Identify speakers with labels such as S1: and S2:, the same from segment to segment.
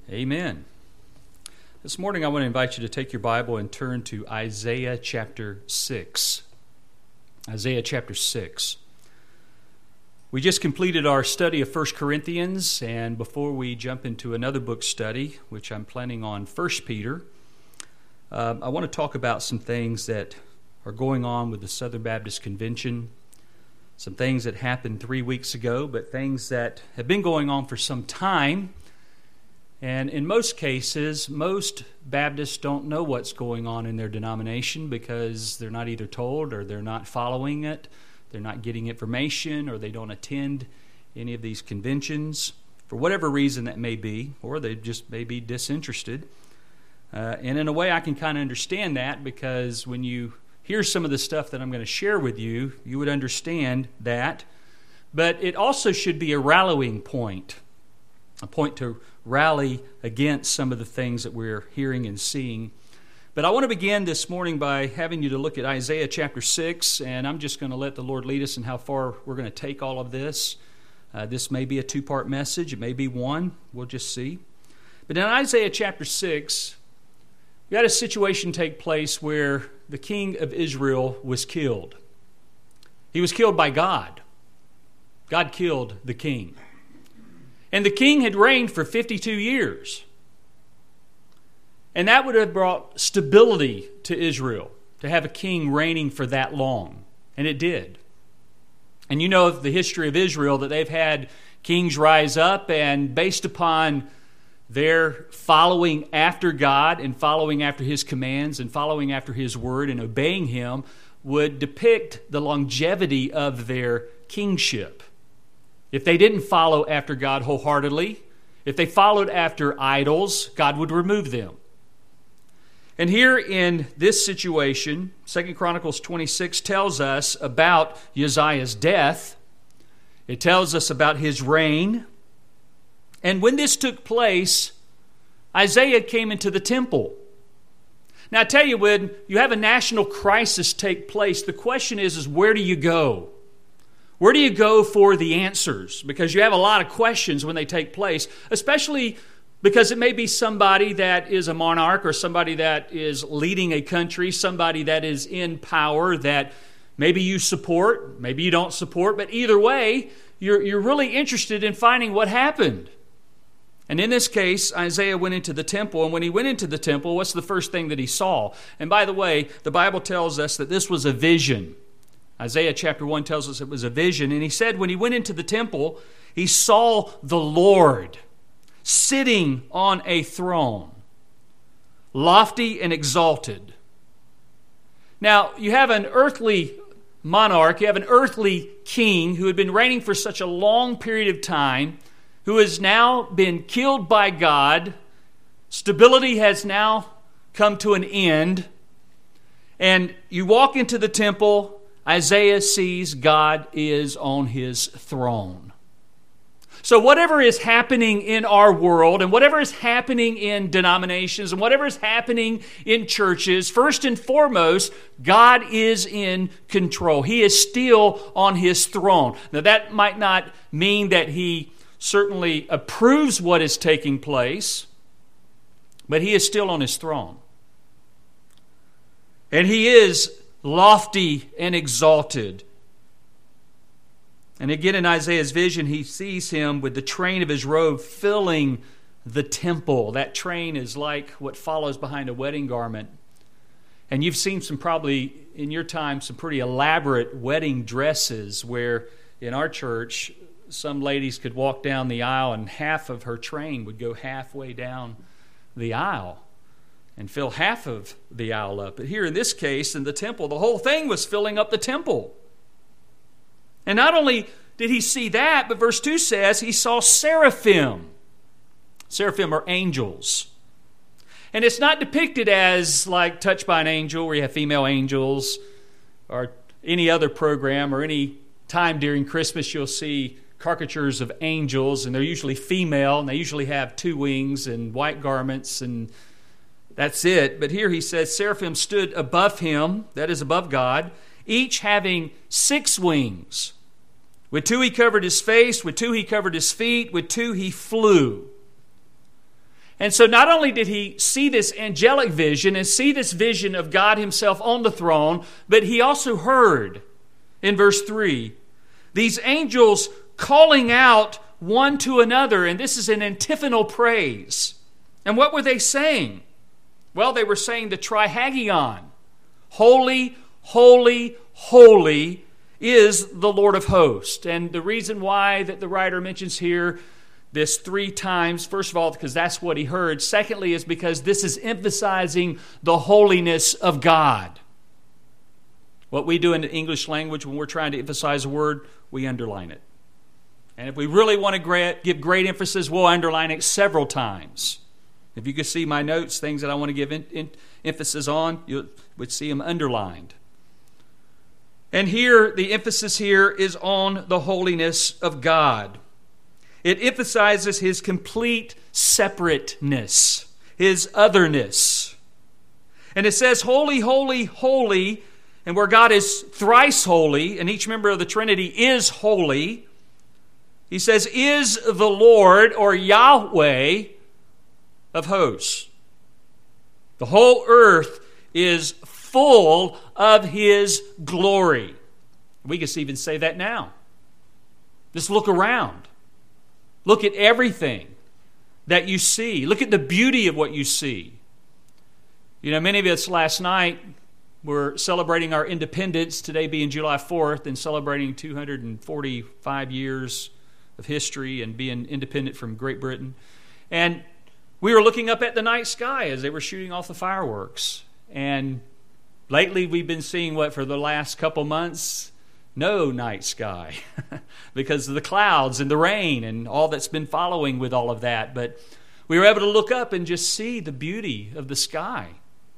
S1: Amen. This morning I want to invite you to take your Bible and turn to Isaiah chapter 6. Isaiah chapter 6. We just completed our study of 1 Corinthians, and before we jump into another book study, which I'm planning on 1 Peter, I want to talk about some things that are going on with the Southern Baptist Convention, some things that happened 3 weeks ago, but things that have been going on for some time. And in most cases, most Baptists don't know what's going on in their denomination because they're not either told or they're not following it, they're not getting information, or they don't attend any of these conventions for whatever reason that may be, or they just may be disinterested. And in a way, I can kind of understand that because when you hear some of the stuff that I'm going to share with you, you would understand that. But it also should be a rallying point, a point to rally against some of the things that we're hearing and seeing. But I want to begin this morning by having you to look at Isaiah chapter 6, and I'm just going to let the Lord lead us in how far we're going to take all of this. This may be a two-part message. It may be one. We'll just see. But in Isaiah chapter 6, we had a situation take place where the king of Israel was killed. He was killed by God. God killed the king. And the king had reigned for 52 years. And that would have brought stability to Israel, to have a king reigning for that long. And it did. And you know the history of Israel, that they've had kings rise up, and based upon their following after God and following after His commands and following after His word and obeying Him, would depict the longevity of their kingship. If they didn't follow after God wholeheartedly, if they followed after idols, God would remove them. And here in this situation, 2 Chronicles 26 tells us about Uzziah's death. It tells us about his reign. And when this took place, Isaiah came into the temple. Now I tell you, when you have a national crisis take place, the question is where do you go? Where do you go for the answers? Because you have a lot of questions when they take place, especially because it may be somebody that is a monarch or somebody that is leading a country, somebody that is in power that maybe you support, maybe you don't support, but either way, you're really interested in finding what happened. And in this case, Isaiah went into the temple, and when he went into the temple, what's the first thing that he saw? And by the way, the Bible tells us that this was a vision. Isaiah chapter 1 tells us it was a vision. And he said when he went into the temple, he saw the Lord sitting on a throne, lofty and exalted. Now, you have an earthly monarch, you have an earthly king who had been reigning for such a long period of time, who has now been killed by God. Stability has now come to an end. And you walk into the temple, Isaiah sees God is on His throne. So whatever is happening in our world and whatever is happening in denominations and whatever is happening in churches, first and foremost, God is in control. He is still on His throne. Now that might not mean that He certainly approves what is taking place, but He is still on His throne. And He is lofty and exalted. And again in Isaiah's vision, he sees Him with the train of His robe filling the temple. That train is like what follows behind a wedding garment. And you've seen probably in your time, some pretty elaborate wedding dresses where in our church, some ladies could walk down the aisle and half of her train would go halfway down the aisle and fill half of the aisle up. But here in this case, in the temple, the whole thing was filling up the temple. And not only did he see that, but verse 2 says he saw seraphim. Seraphim are angels. And it's not depicted as like Touched by an Angel, where you have female angels, or any other program, or any time during Christmas you'll see caricatures of angels, and they're usually female, and they usually have 2 wings and white garments, and that's it. But here he says seraphim stood above him, that is above God, each having 6 wings. With 2 he covered his face, with 2 he covered his feet, with 2 he flew. And so not only did he see this angelic vision and see this vision of God himself on the throne, but he also heard, in verse 3, these angels calling out one to another, and this is an antiphonal praise. And what were they saying? Well, they were saying the Trihagion, holy, holy, holy is the Lord of hosts. And the reason why that the writer mentions here this 3 times, first of all, because that's what he heard. Secondly, is because this is emphasizing the holiness of God. What we do in the English language when we're trying to emphasize a word, we underline it. And if we really want to give great emphasis, we'll underline it several times. If you could see my notes, things that I want to give emphasis on, you would see them underlined. And here, the emphasis here is on the holiness of God. It emphasizes his complete separateness, his otherness. And it says, holy, holy, holy, and where God is thrice holy, and each member of the Trinity is holy, he says, is the Lord, or Yahweh, of hosts. The whole earth is full of his glory. We can even say that now. Just look around. Look at everything that you see. Look at the beauty of what you see. You know, many of us last night were celebrating our independence, today being July 4th, and celebrating 245 years of history and being independent from Great Britain. And we were looking up at the night sky as they were shooting off the fireworks. And lately we've been seeing what for the last couple months? No night sky because of the clouds and the rain and all that's been following with all of that. But we were able to look up and just see the beauty of the sky.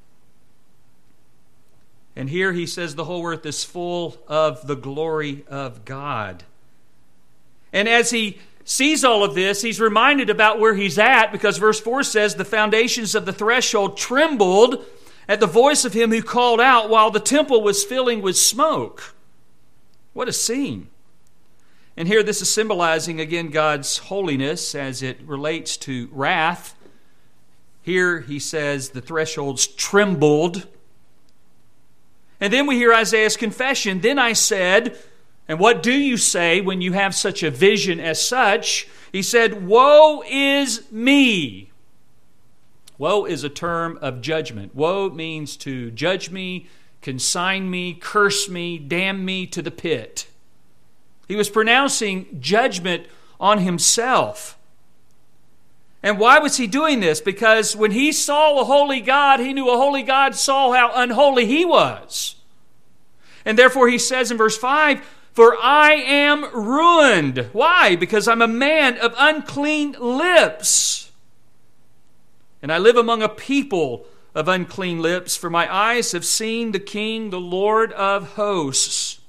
S1: And here he says the whole earth is full of the glory of God. And as he sees all of this, he's reminded about where he's at, because verse 4 says, the foundations of the threshold trembled at the voice of him who called out while the temple was filling with smoke. What a scene. And here this is symbolizing again God's holiness as it relates to wrath. Here he says the thresholds trembled. And then we hear Isaiah's confession. Then I said, and what do you say when you have such a vision as such? He said, woe is me. Woe is a term of judgment. Woe means to judge me, consign me, curse me, damn me to the pit. He was pronouncing judgment on himself. And why was he doing this? Because when he saw a holy God, he knew a holy God saw how unholy he was. And therefore he says in verse 5, for I am ruined. Why? Because I'm a man of unclean lips. And I live among a people of unclean lips, for my eyes have seen the King, the Lord of hosts.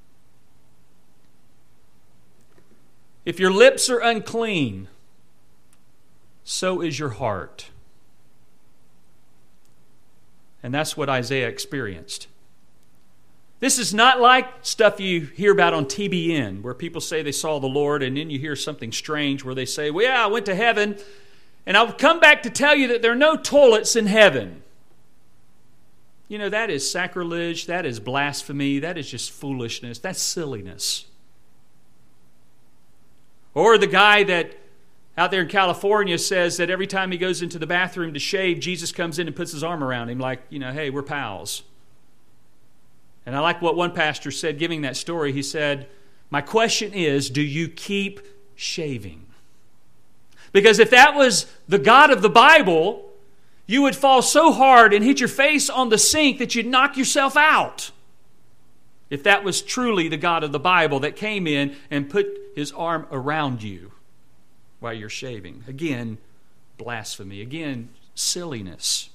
S1: If your lips are unclean, so is your heart. And that's what Isaiah experienced. This is not like stuff you hear about on TBN, where people say they saw the Lord, and then you hear something strange where they say, well, yeah, I went to heaven, and I'll come back to tell you that there are no toilets in heaven. You know, that is sacrilege, that is blasphemy, that is just foolishness, that's silliness. Or the guy that out there in California says that every time he goes into the bathroom to shave, Jesus comes in and puts his arm around him like, you know, hey, we're pals. And I like what one pastor said giving that story. He said, my question is, do you keep shaving? Because if that was the God of the Bible, you would fall so hard and hit your face on the sink that you'd knock yourself out. If that was truly the God of the Bible that came in and put his arm around you while you're shaving. Again, blasphemy. Again, silliness.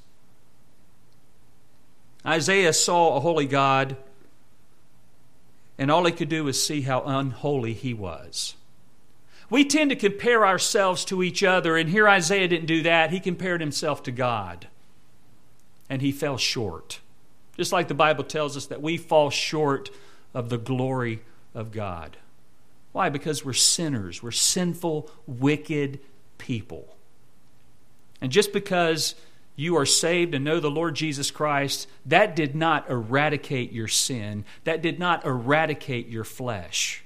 S1: Isaiah saw a holy God, and all he could do was see how unholy he was. We tend to compare ourselves to each other, and here Isaiah didn't do that. He compared himself to God, and he fell short. Just like the Bible tells us that we fall short of the glory of God. Why? Because we're sinners. We're sinful, wicked people. And just because you are saved and know the Lord Jesus Christ, that did not eradicate your sin. That did not eradicate your flesh.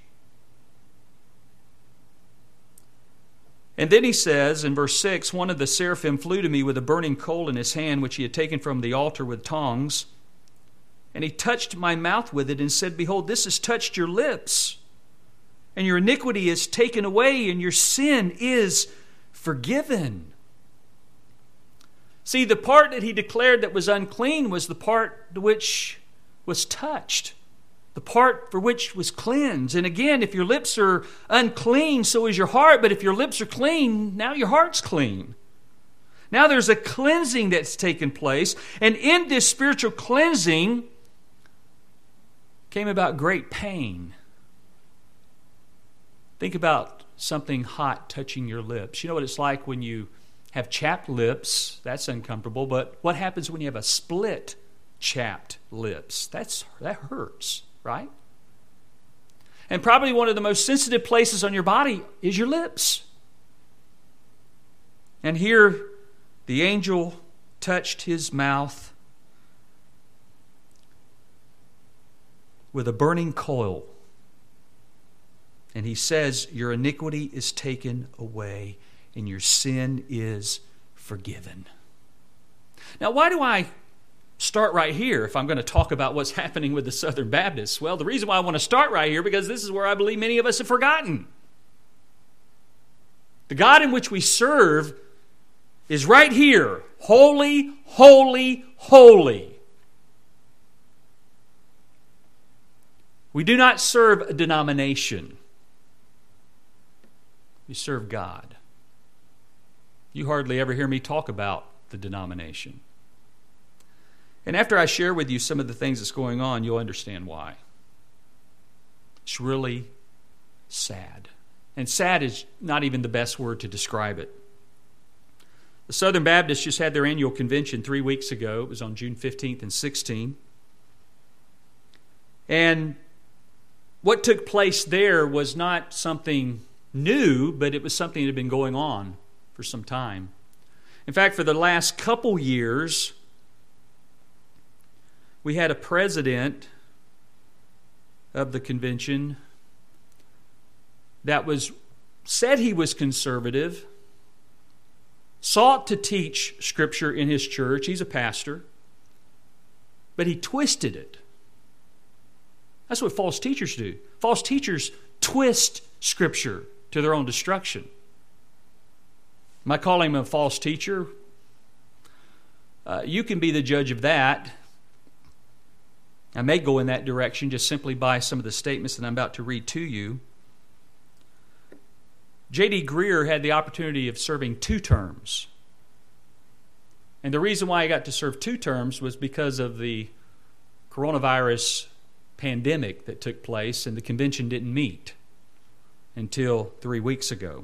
S1: And then he says in verse 6, one of the seraphim flew to me with a burning coal in his hand, which he had taken from the altar with tongs. And he touched my mouth with it and said, Behold, this has touched your lips, and your iniquity is taken away, and your sin is forgiven. See, the part that he declared that was unclean was the part which was touched, the part for which was cleansed. And again, if your lips are unclean, so is your heart. But if your lips are clean, now your heart's clean. Now there's a cleansing that's taken place. And in this spiritual cleansing came about great pain. Think about something hot touching your lips. You know what it's like when you have chapped lips? That's uncomfortable. But what happens when you have a split chapped lips? That hurts, right? And probably one of the most sensitive places on your body is your lips. And here the angel touched his mouth with a burning coal. And he says, your iniquity is taken away and your sin is forgiven. Now, why do I start right here if I'm going to talk about what's happening with the Southern Baptists? Well, the reason why I want to start right here, because this is where I believe many of us have forgotten. The God in which we serve is right here. Holy, holy, holy. We do not serve a denomination. We serve God. You hardly ever hear me talk about the denomination. And after I share with you some of the things that's going on, you'll understand why. It's really sad. And sad is not even the best word to describe it. The Southern Baptists just had their annual convention 3 weeks ago. It was on June 15th and 16th. And what took place there was not something new, but it was something that had been going on for some time. In fact, for the last couple years, we had a president of the convention that said he was conservative, sought to teach Scripture in his church. He's a pastor, but he twisted it. That's what false teachers do. False teachers twist Scripture to their own destruction. Am I calling him a false teacher? You can be the judge of that. I may go in that direction just simply by some of the statements that I'm about to read to you. J.D. Greear had the opportunity of serving 2 terms. And the reason why he got to serve 2 terms was because of the coronavirus pandemic that took place, and the convention didn't meet until 3 weeks ago.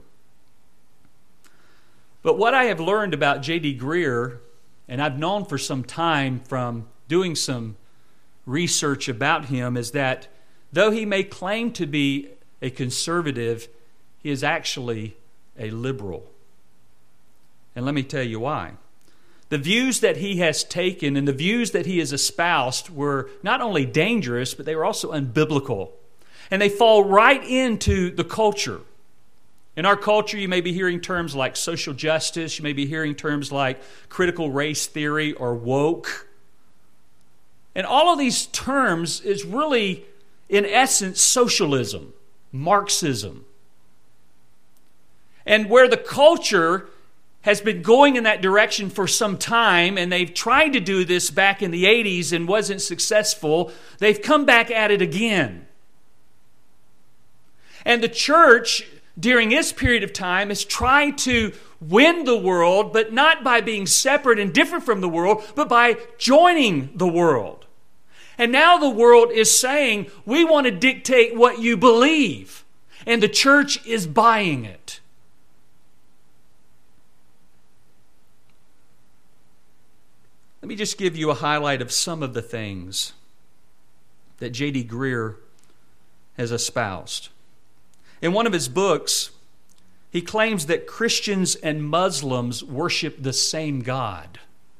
S1: But what I have learned about J.D. Greear, and I've known for some time from doing some research about him, is that though he may claim to be a conservative, he is actually a liberal. And let me tell you why. The views that he has taken and the views that he has espoused were not only dangerous, but they were also unbiblical. And they fall right into the culture. In our culture, you may be hearing terms like social justice. You may be hearing terms like critical race theory or woke. And all of these terms is really, in essence, socialism, Marxism. And where the culture has been going in that direction for some time, and they've tried to do this back in the 80s and wasn't successful, they've come back at it again. And the church, during this period of time, has tried to win the world, but not by being separate and different from the world, but by joining the world. And now the world is saying, we want to dictate what you believe. And the church is buying it. Let me just give you a highlight of some of the things that J.D. Greear has espoused. In one of his books, he claims that Christians and Muslims worship the same God.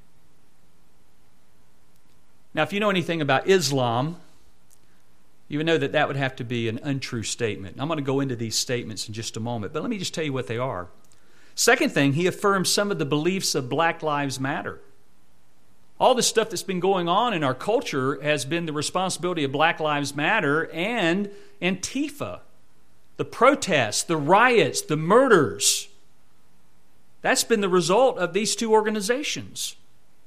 S1: Now, if you know anything about Islam, you would know that that would have to be an untrue statement. I'm going to go into these statements in just a moment, but let me just tell you what they are. Second thing, he affirms some of the beliefs of Black Lives Matter. All the stuff that's been going on in our culture has been the responsibility of Black Lives Matter and Antifa. The protests, the riots, the murders. That's been the result of these two organizations.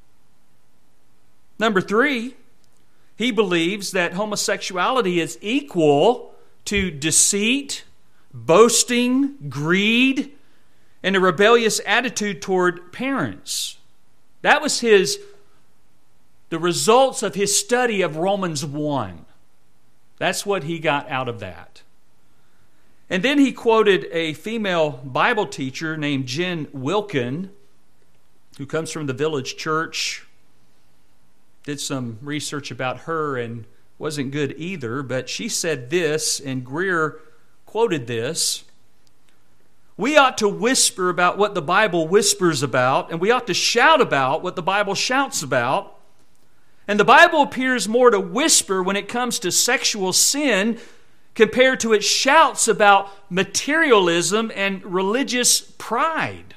S1: Number 3, he believes that homosexuality is equal to deceit, boasting, greed, and a rebellious attitude toward parents. That was the results of his study of Romans 1. That's what he got out of that. And then he quoted a female Bible teacher named Jen Wilkin, who comes from the Village Church. Did some research about her and wasn't good either, but she said this, and Greer quoted this: "We ought to whisper about what the Bible whispers about, and we ought to shout about what the Bible shouts about. And the Bible appears more to whisper when it comes to sexual sin compared to its shouts about materialism and religious pride."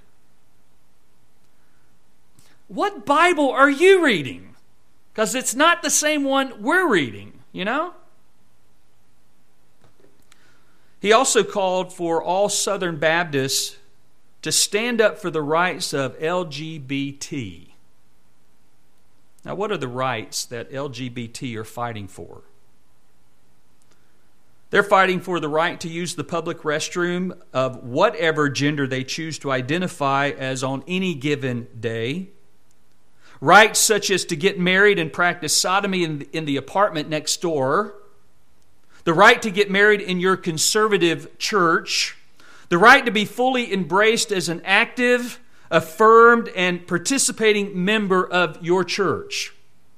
S1: What Bible are you reading? Because it's not the same one we're reading, you know? He also called for all Southern Baptists to stand up for the rights of LGBT. Now, what are the rights that LGBT are fighting for? They're fighting for the right to use the public restroom of whatever gender they choose to identify as on any given day. Rights such as to get married and practice sodomy in the apartment next door. The right to get married in your conservative church. The right to be fully embraced as an active, affirmed, and participating member of your church.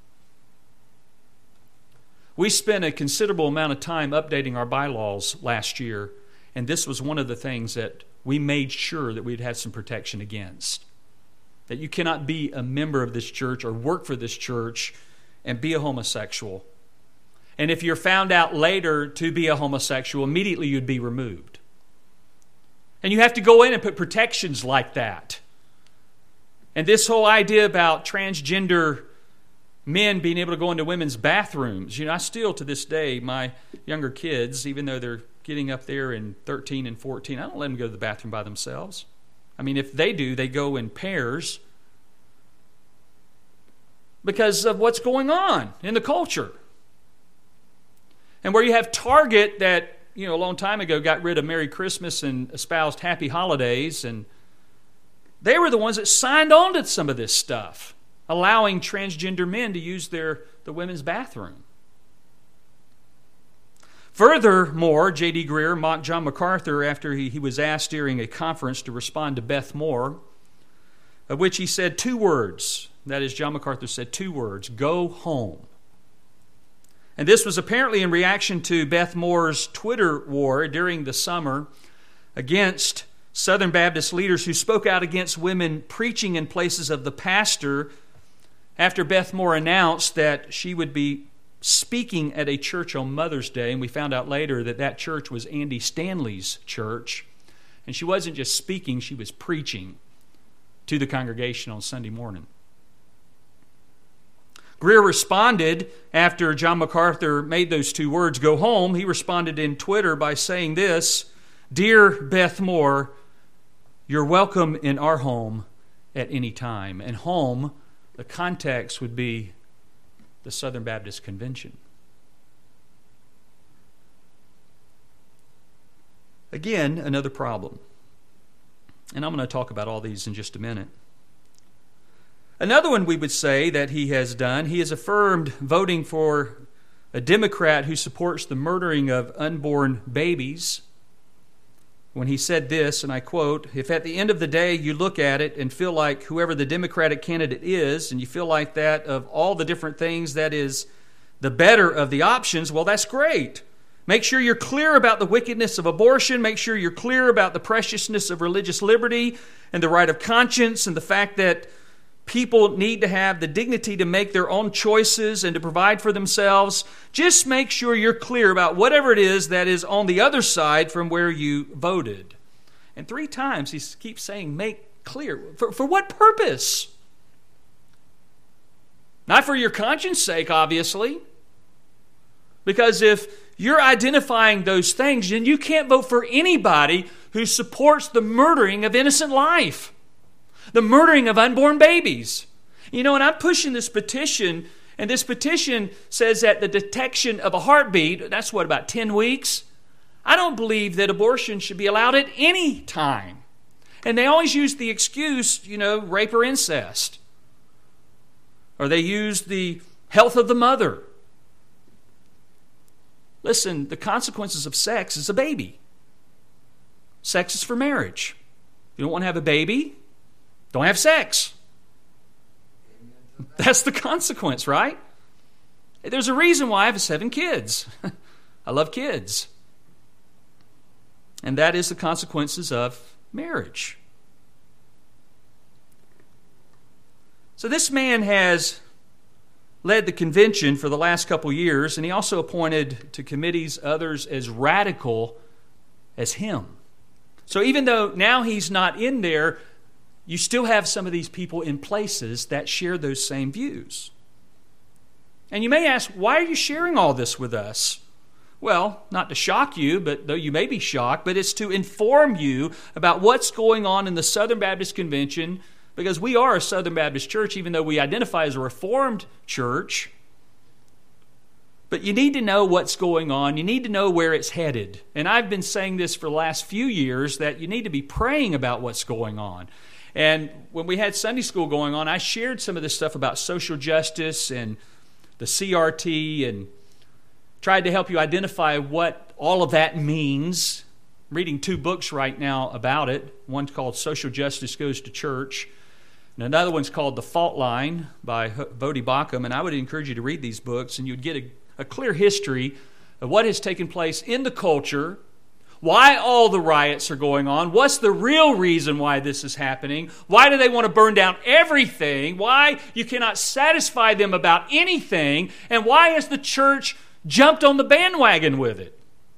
S1: We spent a considerable amount of time updating our bylaws last year, and this was one of the things that we made sure that we'd have some protection against. That you cannot be a member of this church or work for this church and be a homosexual. And if you're found out later to be a homosexual, immediately you'd be removed. And you have to go in and put protections like that. And this whole idea about transgender men being able to go into women's bathrooms. You know, I still, to this day, my younger kids, even though they're getting up there in 13 and 14, I don't let them go to the bathroom by themselves. I mean, if they do, they go in pairs because of what's going on in the culture. And where you have Target that, you know, a long time ago got rid of Merry Christmas and espoused Happy Holidays, and they were the ones that signed on to some of this stuff, allowing transgender men to use the women's bathroom. Furthermore, J.D. Greer mocked John MacArthur after he was asked during a conference to respond to Beth Moore, of which he said 2 words. That is, John MacArthur said 2 words: "Go home." And this was apparently in reaction to Beth Moore's Twitter war during the summer against Southern Baptist leaders who spoke out against women preaching in places of the pastor after Beth Moore announced that she would be speaking at a church on Mother's Day, and we found out later that that church was Andy Stanley's church. And she wasn't just speaking, she was preaching to the congregation on Sunday morning. Greer responded after John MacArthur made those 2 words, "Go home." He responded in Twitter by saying this: "Dear Beth Moore, you're welcome in our home at any time." And home, the context would be the Southern Baptist Convention. Again, another problem. And I'm going to talk about all these in just a minute. Another one we would say that he has done, he has affirmed voting for a Democrat who supports the murdering of unborn babies, when he said this, and I quote, "If at the end of the day you look at it and feel like whoever the Democratic candidate is, and you feel like that of all the different things that is the better of the options, well, that's great. Make sure you're clear about the wickedness of abortion. Make sure you're clear about the preciousness of religious liberty and the right of conscience and the fact that people need to have the dignity to make their own choices and to provide for themselves. Just make sure you're clear about whatever it is that is on the other side from where you voted. And 3 times he keeps saying, make clear. For what purpose? Not for your conscience sake, obviously. Because if you're identifying those things, then you can't vote for anybody who supports the murdering of innocent life, the murdering of unborn babies. And I'm pushing this petition, and this petition says that the detection of a heartbeat, that's about 10 weeks. I don't believe that abortion should be allowed at any time. And they always use the excuse, rape or incest. Or they use the health of the mother. Listen, the consequences of sex is a baby. Sex is for marriage. If you don't want to have a baby, don't have sex. That's the consequence, right? There's a reason why I have 7 kids. I love kids. And that is the consequences of marriage. So this man has led the convention for the last couple years, and he also appointed to committees others as radical as him. So even though now he's not in there, you still have some of these people in places that share those same views. And you may ask, why are you sharing all this with us? Well, not to shock you, but though you may be shocked, but it's to inform you about what's going on in the Southern Baptist Convention, because we are a Southern Baptist church, even though we identify as a Reformed church. But you need to know what's going on. You need to know where it's headed. And I've been saying this for the last few years, that you need to be praying about what's going on. And when we had Sunday school going on, I shared some of this stuff about social justice and the CRT and tried to help you identify what all of that means. I'm reading 2 books right now about it. One's called Social Justice Goes to Church. And another one's called The Fault Line by Voddie Baucham. And I would encourage you to read these books, and you'd get a clear history of what has taken place in the culture, why all the riots are going on, what's the real reason why this is happening, why do they want to burn down everything, why you cannot satisfy them about anything, and why has the church jumped on the bandwagon with it.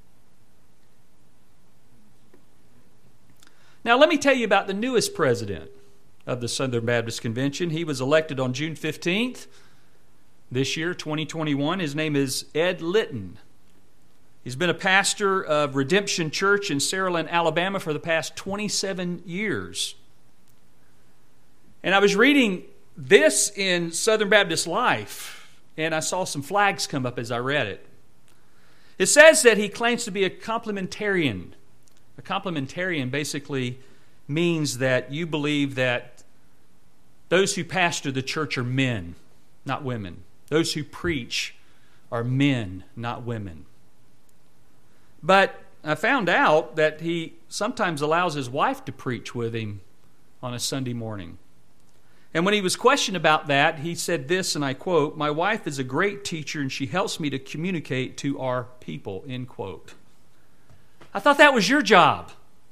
S1: Now let me tell you about the newest president of the Southern Baptist Convention. He was elected on June 15th this year, 2021. His name is Ed Litton. He's been a pastor of Redemption Church in Saraland, Alabama for the past 27 years. And I was reading this in Southern Baptist Life, and I saw some flags come up as I read it. It says that he claims to be a complementarian. A complementarian basically means that you believe that those who pastor the church are men, not women. Those who preach are men, not women. But I found out that he sometimes allows his wife to preach with him on a Sunday morning. And when he was questioned about that, he said this, and I quote, "My wife is a great teacher and she helps me to communicate to our people," end quote. I thought that was your job.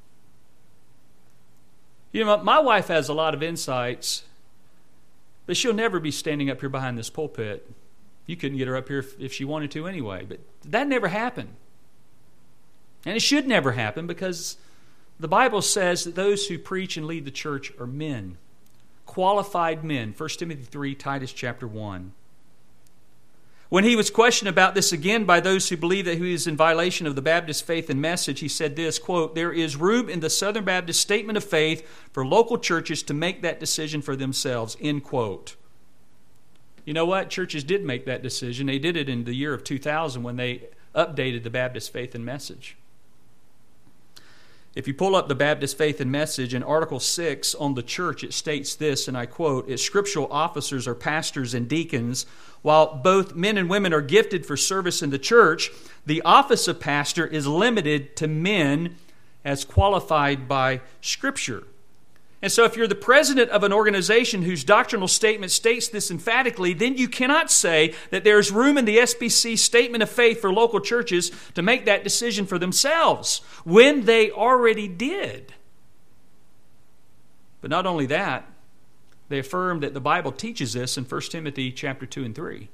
S1: My wife has a lot of insights, but she'll never be standing up here behind this pulpit. You couldn't get her up here if she wanted to anyway, but that never happened. And it should never happen, because the Bible says that those who preach and lead the church are men, qualified men. 1 Timothy 3, Titus chapter 1. When he was questioned about this again by those who believe that he is in violation of the Baptist faith and message, he said this, quote, "There is room in the Southern Baptist statement of faith for local churches to make that decision for themselves," end quote. You know what? Churches did make that decision. They did it in the year of 2000 when they updated the Baptist faith and message. If you pull up the Baptist Faith and Message in Article 6 on the church, it states this, and I quote, "Its scriptural officers are pastors and deacons. While both men and women are gifted for service in the church, the office of pastor is limited to men as qualified by Scripture." And so if you're the president of an organization whose doctrinal statement states this emphatically, then you cannot say that there's room in the SBC statement of faith for local churches to make that decision for themselves when they already did. But not only that, they affirm that the Bible teaches this in 1 Timothy chapter 2 and 3.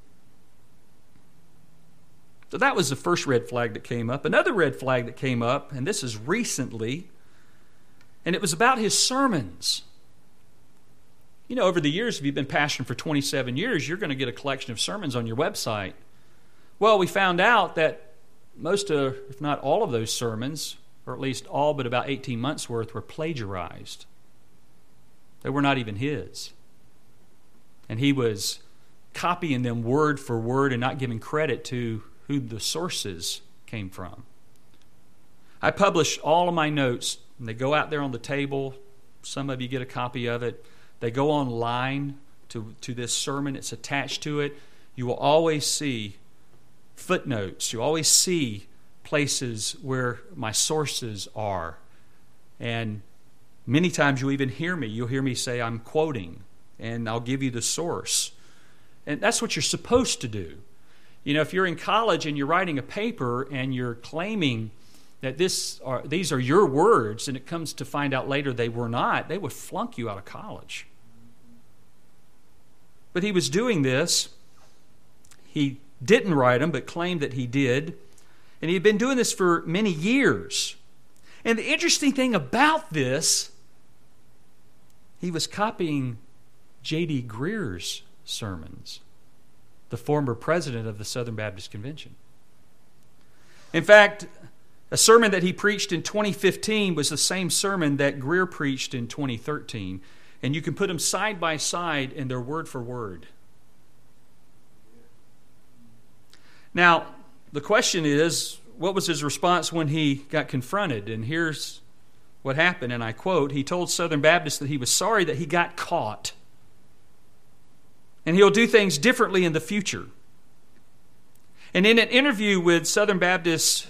S1: So that was the first red flag that came up. Another red flag that came up, and this is recently, and it was about his sermons. You know, over the years, if you've been pastoring for 27 years, you're going to get a collection of sermons on your website. Well, we found out that most of, if not all of those sermons, or at least all but about 18 months worth, were plagiarized. They were not even his. And he was copying them word for word and not giving credit to who the sources came from. I publish all of my notes, and they go out there on the table. Some of you get a copy of it. They go online to this sermon. It's attached to it. You will always see footnotes. You always see places where my sources are. And many times you'll even hear me. You'll hear me say I'm quoting, and I'll give you the source. And that's what you're supposed to do. You know, if you're in college and you're writing a paper and you're claiming that these are your words, and it comes to find out later they were not, they would flunk you out of college. But he was doing this. He didn't write them, but claimed that he did. And he had been doing this for many years. And the interesting thing about this, he was copying J.D. Greer's sermons, the former president of the Southern Baptist Convention. In fact, a sermon that he preached in 2015 was the same sermon that Greer preached in 2013. And you can put them side by side and they're word for word. Now, the question is, what was his response when he got confronted? And here's what happened, and I quote, he told Southern Baptists that he was sorry that he got caught. And he'll do things differently in the future. And in an interview with the Southern Baptist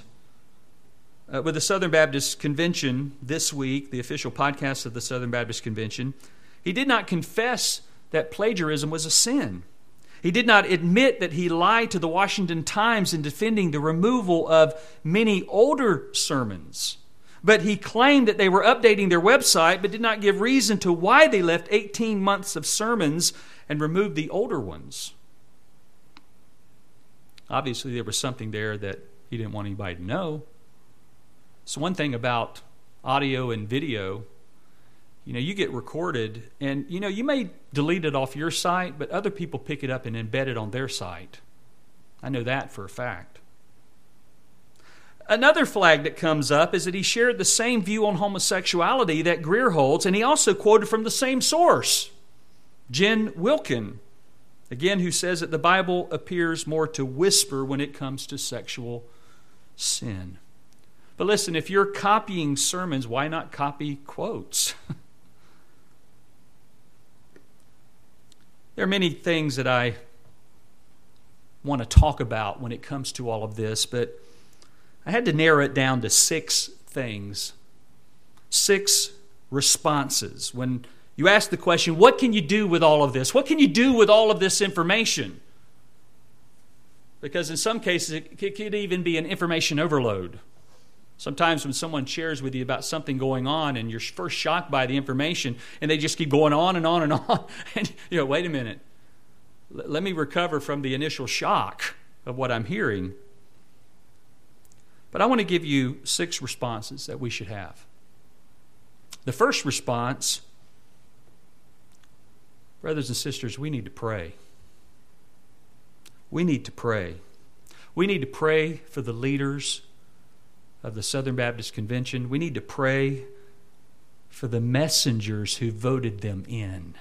S1: Convention this week, the official podcast of the Southern Baptist Convention, he did not confess that plagiarism was a sin. He did not admit that he lied to the Washington Times in defending the removal of many older sermons. But he claimed that they were updating their website, but did not give reason to why they left 18 months of sermons and removed the older ones. Obviously, there was something there that he didn't want anybody to know. So one thing about audio and video, you get recorded, and you may delete it off your site, but other people pick it up and embed it on their site. I know that for a fact. Another flag that comes up is that he shared the same view on homosexuality that Greer holds, and he also quoted from the same source, Jen Wilkin, again, who says that the Bible appears more to whisper when it comes to sexual sin. But listen, if you're copying sermons, why not copy quotes? There are many things that I want to talk about when it comes to all of this, but I had to narrow it down to 6 things, 6 responses. When you ask the question, what can you do with all of this? What can you do with all of this information? Because in some cases, it could even be an information overload. Sometimes when someone shares with you about something going on and you're first shocked by the information and they just keep going on and on and on, and wait a minute, let me recover from the initial shock of what I'm hearing. But I want to give you 6 responses that we should have. The first response, brothers and sisters, we need to pray. We need to pray. We need to pray for the leaders of the Southern Baptist Convention. We need to pray for the messengers who voted them in.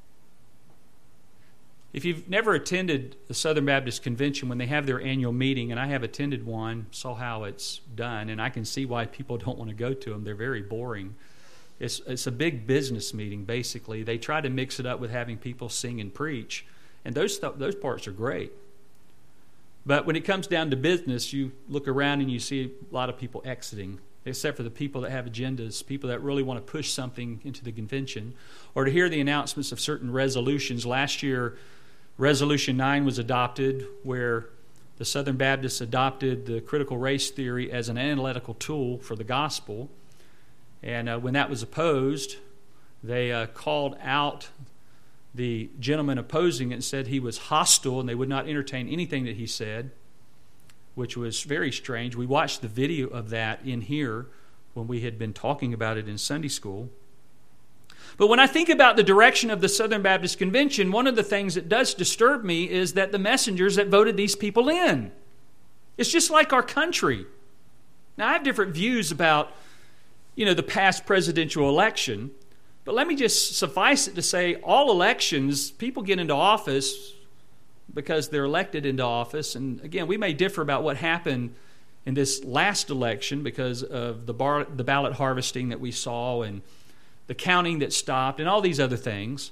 S1: If you've never attended the Southern Baptist Convention when they have their annual meeting, and I have attended one, saw how it's done, and I can see why people don't want to go to them. They're very boring. It's a big business meeting, basically. They try to mix it up with having people sing and preach, and those parts are great. But when it comes down to business, you look around and you see a lot of people exiting except for the people that have agendas, people that really want to push something into the convention, or to hear the announcements of certain resolutions. Last year, Resolution 9 was adopted, where the Southern Baptists adopted the critical race theory as an analytical tool for the gospel. And when that was opposed, they called out the gentleman opposing it and said he was hostile and they would not entertain anything that he said, which was very strange. We watched the video of that in here when we had been talking about it in Sunday school. But when I think about the direction of the Southern Baptist Convention, one of the things that does disturb me is that the messengers that voted these people in. It's just like our country. Now, I have different views about, the past presidential election, but let me just suffice it to say all elections, people get into office because they're elected into office. And again, we may differ about what happened in this last election because of the ballot harvesting that we saw and the counting that stopped and all these other things.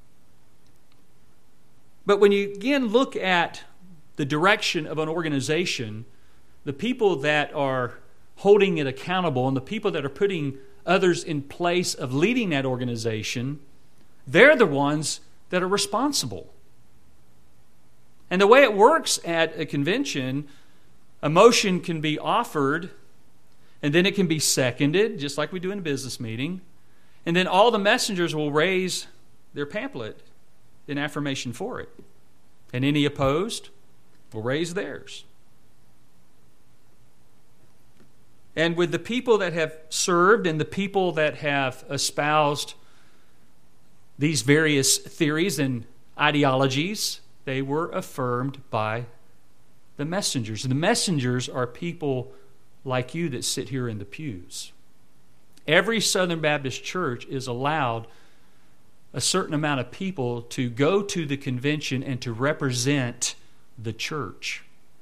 S1: But when you again look at the direction of an organization, the people that are holding it accountable and the people that are putting others in place of leading that organization, they're the ones that are responsible. And the way it works at a convention, a motion can be offered and then it can be seconded, just like we do in a business meeting. And then all the messengers will raise their pamphlet in affirmation for it. And any opposed will raise theirs. And with the people that have served and the people that have espoused these various theories and ideologies, they were affirmed by the messengers. And the messengers are people like you that sit here in the pews. Every Southern Baptist church is allowed a certain amount of people to go to the convention and to represent the church.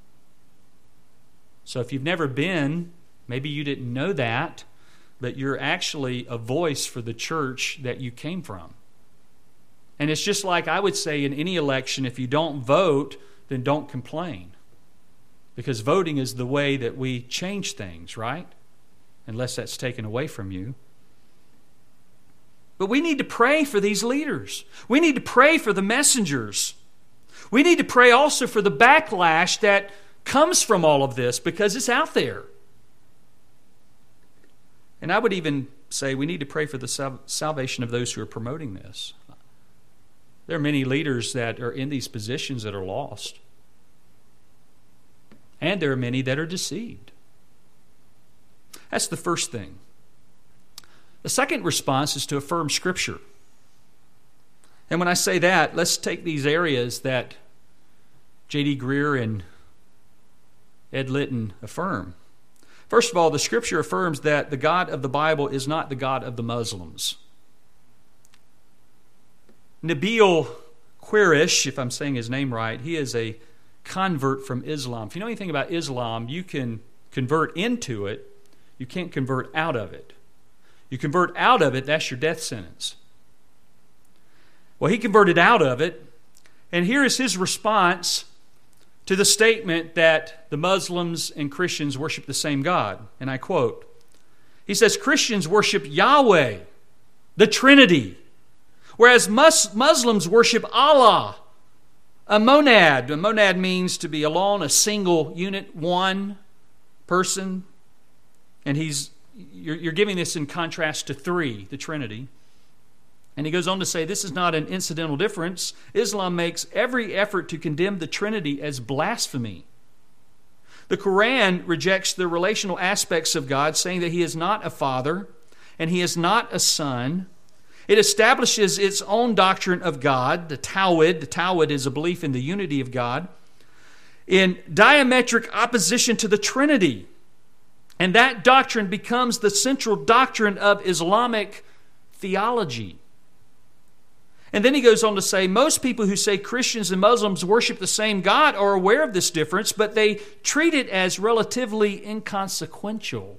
S1: So if you've never been, maybe you didn't know that, but you're actually a voice for the church that you came from. And it's just like I would say in any election, if you don't vote, then don't complain. Because voting is the way that we change things, right? Unless that's taken away from you. But we need to pray for these leaders. We need to pray for the messengers. We need to pray also for the backlash that comes from all of this because it's out there. And I would even say we need to pray for the salvation of those who are promoting this. There are many leaders that are in these positions that are lost. And there are many that are deceived. That's the first thing. The second response is to affirm Scripture. And when I say that, let's take these areas that J.D. Greear and Ed Litton affirm. First of all, the Scripture affirms that the God of the Bible is not the God of the Muslims. Nabil Qureshi, if I'm saying his name right, he is a convert from Islam. If you know anything about Islam, you can convert into it. You can't convert out of it. You convert out of it, that's your death sentence. Well, he converted out of it, and here is his response to the statement that the Muslims and Christians worship the same God. And I quote, he says, Christians worship Yahweh, the Trinity, whereas Muslims worship Allah, a monad. A monad means to be alone, a single unit, one person. And you're giving this in contrast to three, the Trinity. And he goes on to say, this is not an incidental difference. Islam makes every effort to condemn the Trinity as blasphemy. The Quran rejects the relational aspects of God, saying that He is not a father and He is not a son. It establishes its own doctrine of God, the Tawhid. The Tawhid is a belief in the unity of God, in diametric opposition to the Trinity. And that doctrine becomes the central doctrine of Islamic theology. And then he goes on to say, most people who say Christians and Muslims worship the same God are aware of this difference, but they treat it as relatively inconsequential.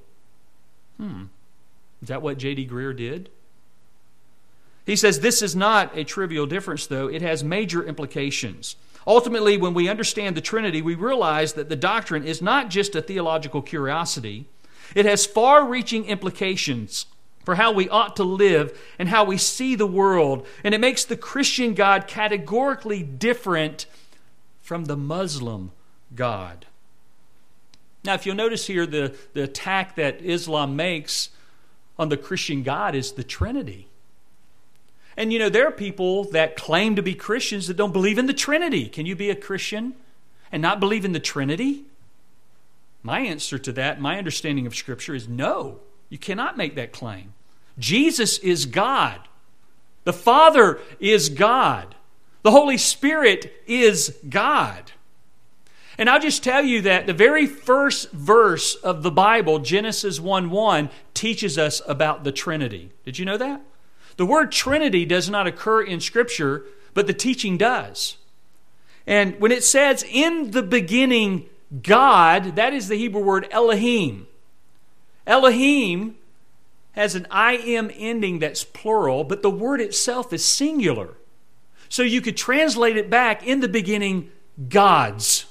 S1: Is that what J.D. Greear did? He says this is not a trivial difference, though. It has major implications. Ultimately, when we understand the Trinity, we realize that the doctrine is not just a theological curiosity. It has far-reaching implications for how we ought to live and how we see the world. And it makes the Christian God categorically different from the Muslim God. Now, if you'll notice here, the attack that Islam makes on the Christian God is the Trinity. And you know, there are people that claim to be Christians that don't believe in the Trinity. Can you be a Christian and not believe in the Trinity? My answer to that, my understanding of Scripture is no. You cannot make that claim. Jesus is God. The Father is God. The Holy Spirit is God. And I'll just tell you that the very first verse of the Bible, Genesis 1:1, teaches us about the Trinity. Did you know that? The word Trinity does not occur in Scripture, but the teaching does. And when it says, in the beginning, God, that is the Hebrew word Elohim. Elohim has an I-M ending that's plural, but the word itself is singular. So you could translate it back, in the beginning, gods.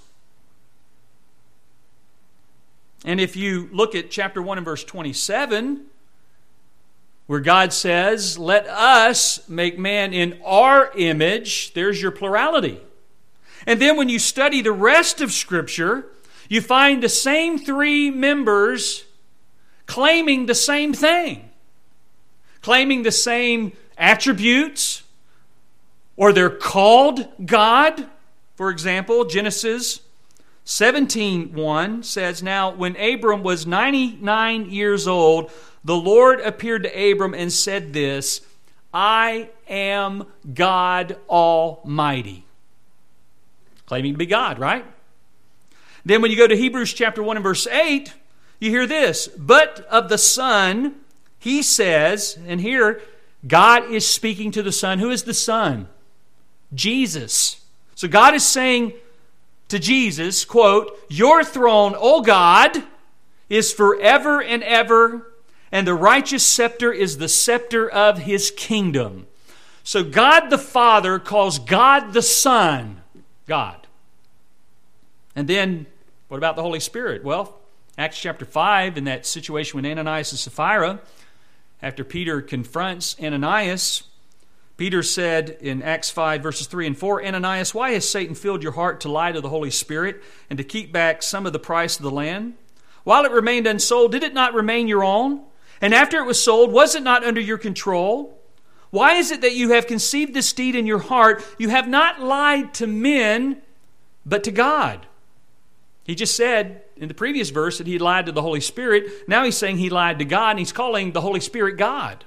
S1: And if you look at chapter 1 and verse 27, where God says, let us make man in our image, there's your plurality. And then when you study the rest of Scripture, you find the same three members claiming the same thing, claiming the same attributes, or they're called God. For example, Genesis 17:1 says, now when Abram was 99 years old, the Lord appeared to Abram and said this, I am God Almighty. Claiming to be God, right? Then when you go to Hebrews chapter 1 and verse 8, you hear this, but of the Son, he says, and here God is speaking to the Son. Who is the Son? Jesus. So God is saying to Jesus, quote, your throne, O God, is forever and ever, and the righteous scepter is the scepter of His kingdom. So God the Father calls God the Son God. And then, what about the Holy Spirit? Well, Acts chapter 5, in that situation with Ananias and Sapphira, after Peter confronts Ananias, Peter said in Acts 5, verses 3 and 4, Ananias, why has Satan filled your heart to lie to the Holy Spirit and to keep back some of the price of the land? While it remained unsold, did it not remain your own? And after it was sold, was it not under your control? Why is it that you have conceived this deed in your heart? You have not lied to men, but to God. He just said in the previous verse that he lied to the Holy Spirit. Now he's saying he lied to God, and he's calling the Holy Spirit God.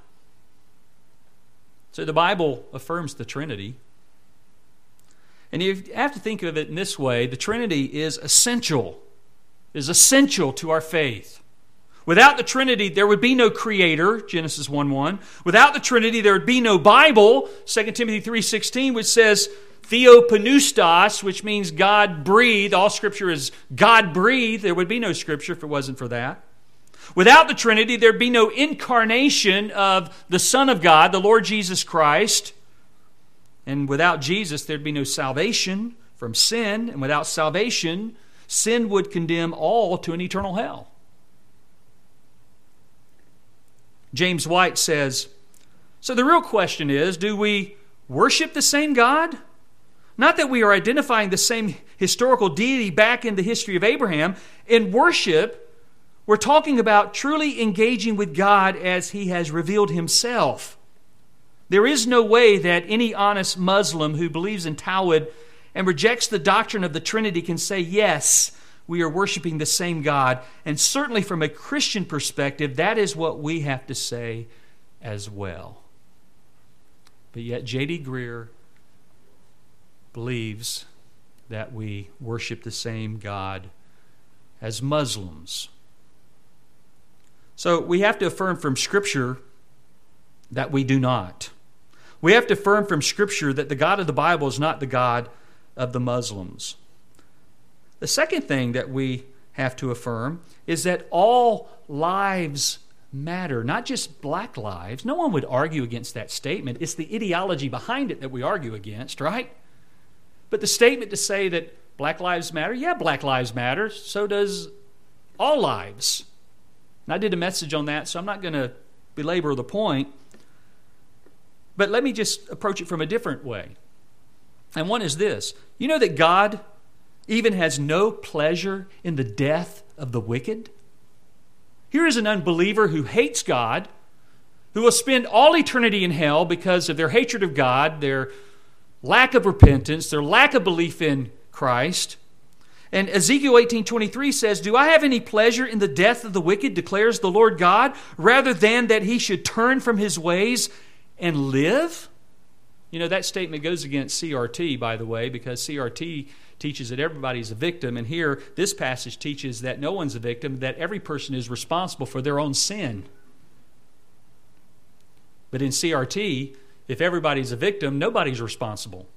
S1: So the Bible affirms the Trinity. And you have to think of it in this way. The Trinity is essential to our faith. Without the Trinity, there would be no Creator, Genesis 1:1. Without the Trinity, there would be no Bible, 2 Timothy 3:16, which says theopneustos, which means God breathed. All Scripture is God breathed. There would be no Scripture if it wasn't for that. Without the Trinity, there'd be no incarnation of the Son of God, the Lord Jesus Christ. And without Jesus, there'd be no salvation from sin. And without salvation, sin would condemn all to an eternal hell. James White says, so the real question is, do we worship the same God? Not that we are identifying the same historical deity back in the history of Abraham. In worship, we're talking about truly engaging with God as He has revealed Himself. There is no way that any honest Muslim who believes in Tawhid and rejects the doctrine of the Trinity can say, yes, we are worshiping the same God. And certainly from a Christian perspective, that is what we have to say as well. But yet J.D. Greear believes that we worship the same God as Muslims. So we have to affirm from Scripture that we do not. We have to affirm from Scripture that the God of the Bible is not the God of the Muslims. The second thing that we have to affirm is that all lives matter, not just black lives. No one would argue against that statement. It's the ideology behind it that we argue against, right? But the statement to say that black lives matter, yeah, black lives matter. So does all lives. And I did a message on that, so I'm not going to belabor the point. But let me just approach it from a different way. And one is this. You know that God even has no pleasure in the death of the wicked? Here is an unbeliever who hates God, who will spend all eternity in hell because of their hatred of God, their lack of repentance, their lack of belief in Christ. And Ezekiel 18:23 says, "Do I have any pleasure in the death of the wicked, declares the Lord God, rather than that he should turn from his ways and live?" You know, that statement goes against CRT, by the way, because CRT teaches that everybody's a victim. And here, this passage teaches that no one's a victim, that every person is responsible for their own sin. But in CRT, if everybody's a victim, nobody's responsible.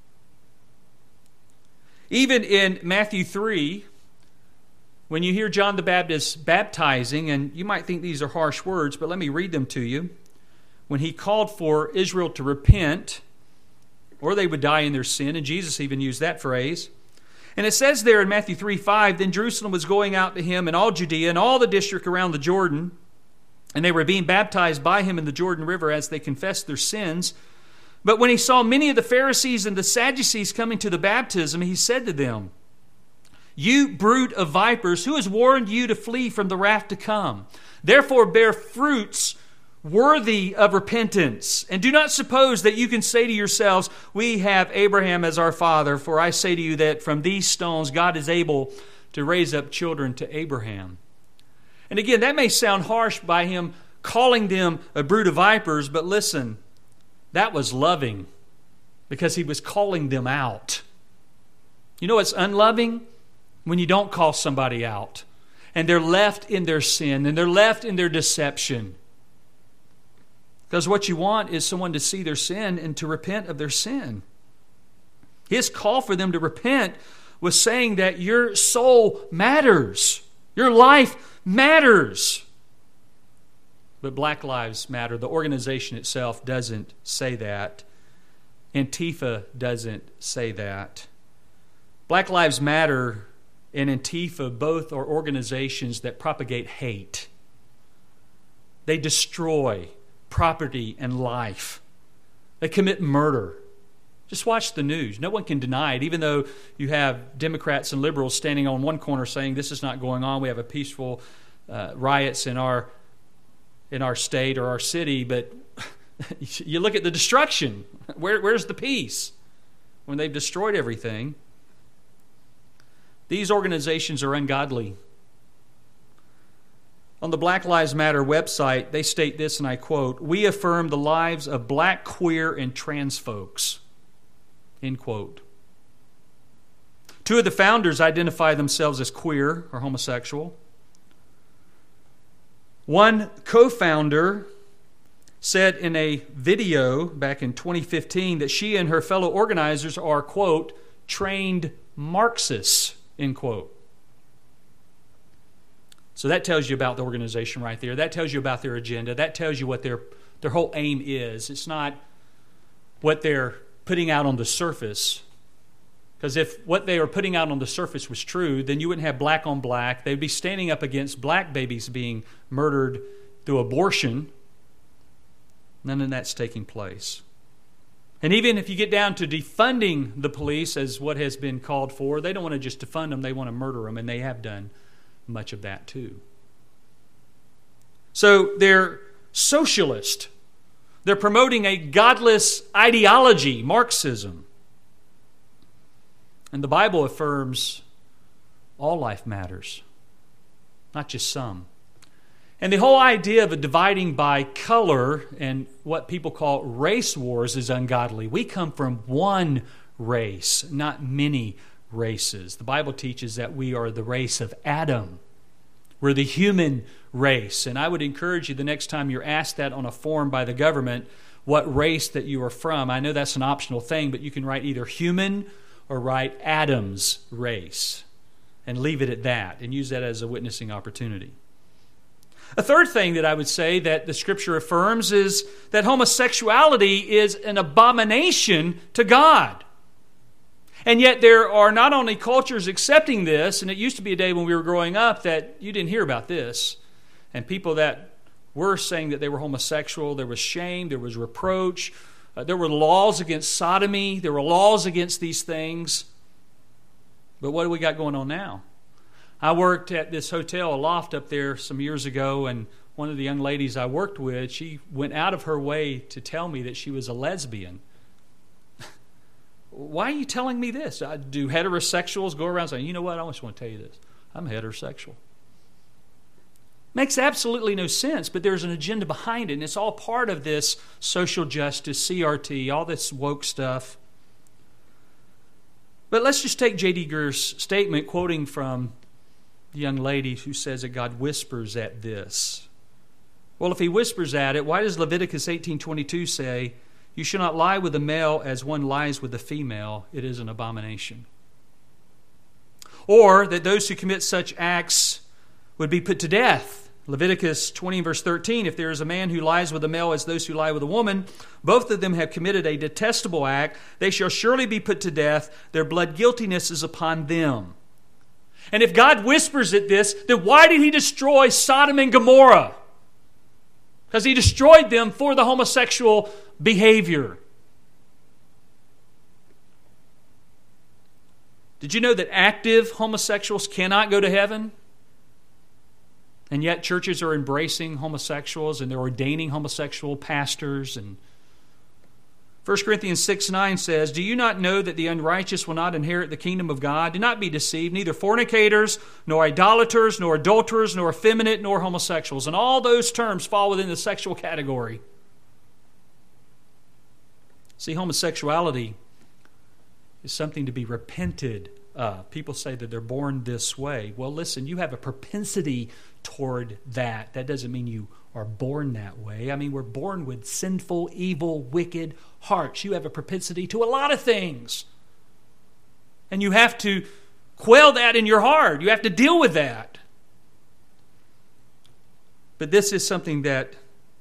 S1: Even in Matthew 3, when you hear John the Baptist baptizing, and you might think these are harsh words, but let me read them to you. When he called for Israel to repent, or they would die in their sin, and Jesus even used that phrase. And it says there in Matthew 3:5, "Then Jerusalem was going out to him, and all Judea, and all the district around the Jordan, and they were being baptized by him in the Jordan River as they confessed their sins. But when he saw many of the Pharisees and the Sadducees coming to the baptism, he said to them, 'You brood of vipers, who has warned you to flee from the wrath to come? Therefore bear fruits worthy of repentance. And do not suppose that you can say to yourselves, we have Abraham as our father. For I say to you that from these stones God is able to raise up children to Abraham.'" And again, that may sound harsh by him calling them a brood of vipers, but listen, that was loving because he was calling them out. You know what's unloving? When you don't call somebody out and they're left in their sin and they're left in their deception. Because what you want is someone to see their sin and to repent of their sin. His call for them to repent was saying that your soul matters. Your life matters. But Black Lives Matter, the organization itself, doesn't say that. Antifa doesn't say that. Black Lives Matter and Antifa both are organizations that propagate hate. They destroy property and life. They commit murder. Just watch the news. No one can deny it, even though you have Democrats and liberals standing on one corner saying this is not going on. We have a peaceful riots in our state or our city, but you look at the destruction. Where's the peace when they've destroyed everything? These organizations are ungodly. On the Black Lives Matter website, they state this, and I quote, "We affirm the lives of black, queer, and trans folks." End quote. Two of the founders identify themselves as queer or homosexual. One co-founder said in a video back in 2015 that she and her fellow organizers are, quote, "trained Marxists," end quote. So that tells you about the organization right there. That tells you about their agenda. That tells you what their whole aim is. It's not what they're putting out on the surface. Because if what they are putting out on the surface was true, then you wouldn't have black on black. They'd be standing up against black babies being murdered through abortion. None of that's taking place. And even if you get down to defunding the police, as what has been called for, they don't want to just defund them, they want to murder them, and they have done much of that too. So they're socialist. They're promoting a godless ideology, Marxism. And the Bible affirms all life matters, not just some. And the whole idea of a dividing by color and what people call race wars is ungodly. We come from one race, not many races. The Bible teaches that we are the race of Adam. We're the human race. And I would encourage you the next time you're asked that on a form by the government, what race that you are from. I know that's an optional thing, but you can write either human or write Adam's race and leave it at that and use that as a witnessing opportunity. A third thing that I would say that the Scripture affirms is that homosexuality is an abomination to God. And yet there are not only cultures accepting this, and it used to be a day when we were growing up that you didn't hear about this. And people that were saying that they were homosexual, there was shame, there was reproach. There were laws against sodomy. There were laws against these things. But what do we got going on now? I worked at this hotel, a loft up there some years ago, and one of the young ladies I worked with, she went out of her way to tell me that she was a lesbian. Why are you telling me this? Do heterosexuals go around saying, you know what, I just want to tell you this. I'm heterosexual. Makes absolutely no sense, but there's an agenda behind it, and it's all part of this social justice, CRT, all this woke stuff. But let's just take J.D. Greer's statement, quoting from the young lady who says that God whispers at this. Well, if he whispers at it, why does Leviticus 18:22 say, you shall not lie with a male as one lies with a female? It is an abomination. Or that those who commit such acts would be put to death. Leviticus 20 verse 13, if there is a man who lies with a male as those who lie with a woman, both of them have committed a detestable act. They shall surely be put to death. Their blood guiltiness is upon them. And if God whispers at this, then why did he destroy Sodom and Gomorrah? Because he destroyed them for the homosexual behavior. Did you know that active homosexuals cannot go to heaven? And yet churches are embracing homosexuals and they're ordaining homosexual pastors. And 1 Corinthians 6:9 says, do you not know that the unrighteous will not inherit the kingdom of God? Do not be deceived, neither fornicators, nor idolaters, nor adulterers, nor effeminate, nor homosexuals. And all those terms fall within the sexual category. See, homosexuality is something to be repented of. People say that they're born this way. Well, listen, you have a propensity toward that. That doesn't mean you are born that way. I mean, we're born with sinful, evil, wicked hearts. You have a propensity to a lot of things. And you have to quell that in your heart. You have to deal with that. But this is something that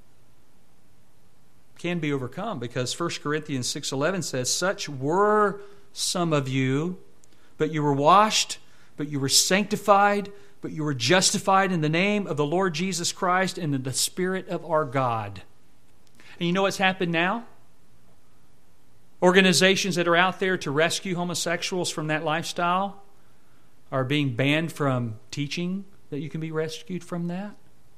S1: can be overcome, because 1 Corinthians 6:11 says, such were some of you, but you were washed, but you were sanctified, but you were justified in the name of the Lord Jesus Christ and in the Spirit of our God. And you know what's happened now? Organizations that are out there to rescue homosexuals from that lifestyle are being banned from teaching that you can be rescued from that.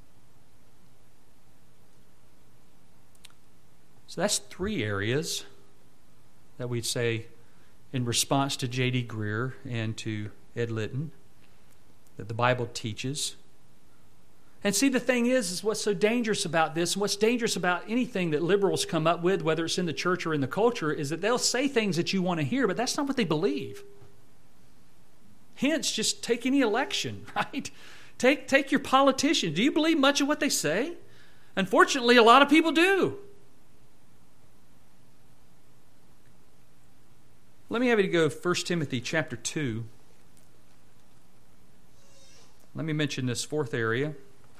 S1: So that's 3 areas that we'd say in response to J.D. Greer and to Ed Litton that the Bible teaches. And see, the thing is what's so dangerous about this, and what's dangerous about anything that liberals come up with, whether it's in the church or in the culture, is that they'll say things that you want to hear, but that's not what they believe. Hence, just take any election, right? Take your politician. Do you believe much of what they say? Unfortunately, a lot of people do. Let me have you go 1 Timothy chapter 2. Let me mention this 4th area.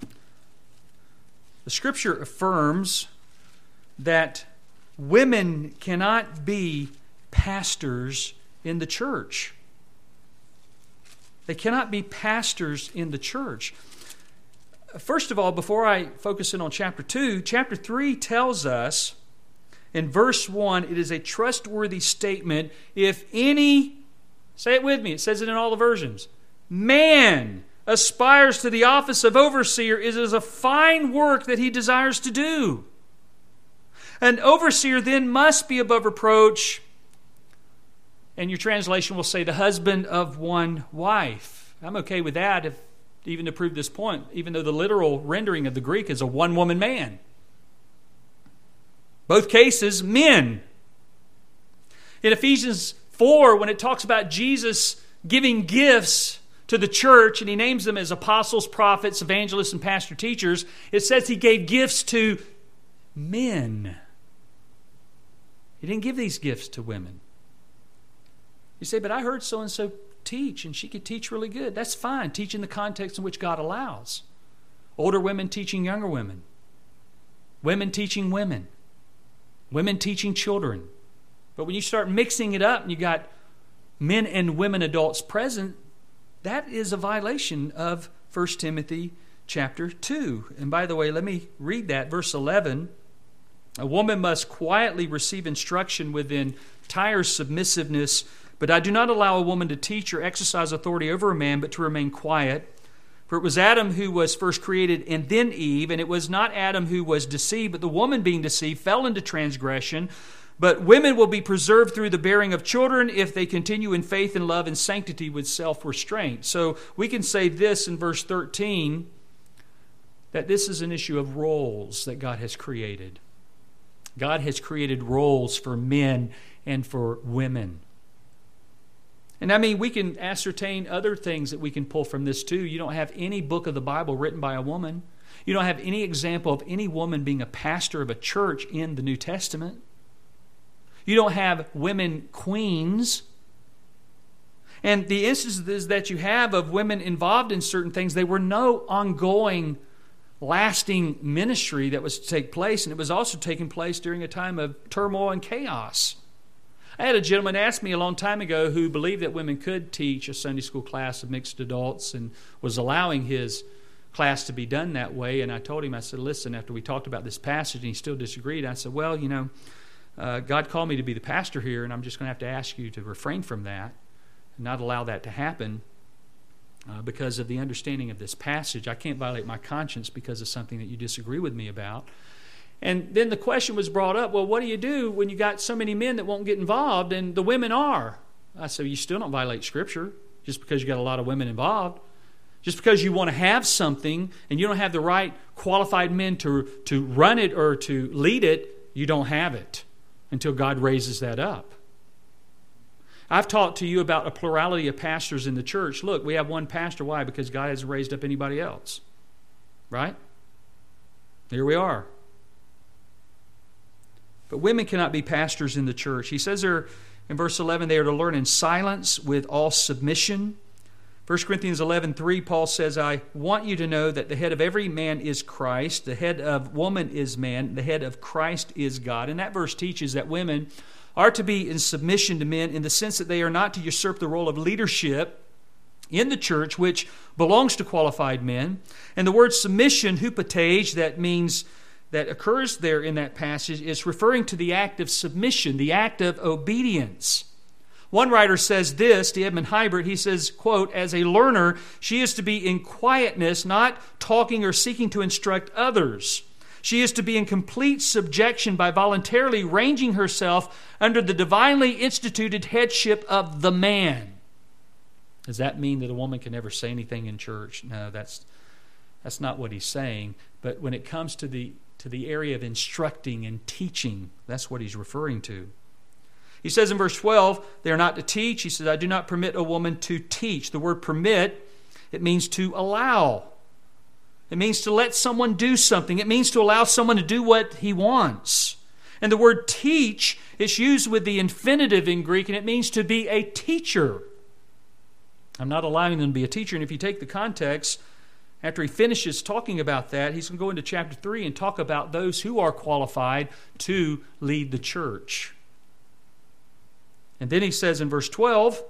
S1: The Scripture affirms that women cannot be pastors in the church. They cannot be pastors in the church. First of all, before I focus in on chapter 2, chapter 3 tells us in verse 1, it is a trustworthy statement. If any, say it with me, it says it in all the versions, man aspires to the office of overseer, it is a fine work that he desires to do. An overseer then must be above reproach, and your translation will say the husband of one wife. I'm okay with that, even to prove this point, even though the literal rendering of the Greek is a one-woman man. Both cases, men. In Ephesians 4, when it talks about Jesus giving gifts to the church, and he names them as apostles, prophets, evangelists, and pastor teachers, it says he gave gifts to men. He didn't give these gifts to women. You say, but I heard so-and-so teach, and she could teach really good. That's fine. Teach in the context in which God allows. Older women teaching younger women. Women teaching women. Women teaching children. But when you start mixing it up and you got men and women adults present, that is a violation of 1 Timothy chapter 2. And by the way, let me read that. Verse 11, a woman must quietly receive instruction with entire submissiveness, but I do not allow a woman to teach or exercise authority over a man, but to remain quiet. For it was Adam who was first created and then Eve, and it was not Adam who was deceived, but the woman being deceived fell into transgression. But women will be preserved through the bearing of children if they continue in faith and love and sanctity with self-restraint. So we can say this in verse 13, that this is an issue of roles that God has created. God has created roles for men and for women. And I mean, we can ascertain other things that we can pull from this too. You don't have any book of the Bible written by a woman. You don't have any example of any woman being a pastor of a church in the New Testament. You don't have women queens. And the instances that you have of women involved in certain things, they were no ongoing, lasting ministry that was to take place. And it was also taking place during a time of turmoil and chaos. I had a gentleman ask me a long time ago who believed that women could teach a Sunday school class of mixed adults and was allowing his class to be done that way. And I told him, I said, listen, after we talked about this passage and he still disagreed, I said, well, God called me to be the pastor here, and I'm just going to have to ask you to refrain from that and not allow that to happen because of the understanding of this passage. I can't violate my conscience because of something that you disagree with me about. And then the question was brought up, well, what do you do when you got so many men that won't get involved and the women are? I said, you still don't violate Scripture just because you got a lot of women involved. Just because you want to have something and you don't have the right qualified men to run it or to lead it, you don't have it until God raises that up. I've talked to you about a plurality of pastors in the church. Look, we have one pastor. Why? Because God hasn't raised up anybody else. Right? Here we are. But women cannot be pastors in the church. He says there in verse 11, they are to learn in silence with all submission. 1 Corinthians 11:3, Paul says, I want you to know that the head of every man is Christ, the head of woman is man, the head of Christ is God. And that verse teaches that women are to be in submission to men in the sense that they are not to usurp the role of leadership in the church, which belongs to qualified men. And the word submission, hupotage, that occurs there in that passage, is referring to the act of submission, the act of obedience. One writer says this, to Edmund Hibert, he says, quote, as a learner, she is to be in quietness, not talking or seeking to instruct others. She is to be in complete subjection by voluntarily ranging herself under the divinely instituted headship of the man. Does that mean that a woman can never say anything in church? No, that's not what he's saying. But when it comes to the area of instructing and teaching, that's what he's referring to. He says in verse 12, they are not to teach. He says, I do not permit a woman to teach. The word permit, it means to allow. It means to let someone do something. It means to allow someone to do what he wants. And the word teach is used with the infinitive in Greek, and it means to be a teacher. I'm not allowing them to be a teacher. And if you take the context, after he finishes talking about that, he's going to go into chapter 3 and talk about those who are qualified to lead the church. And then he says in verse 12,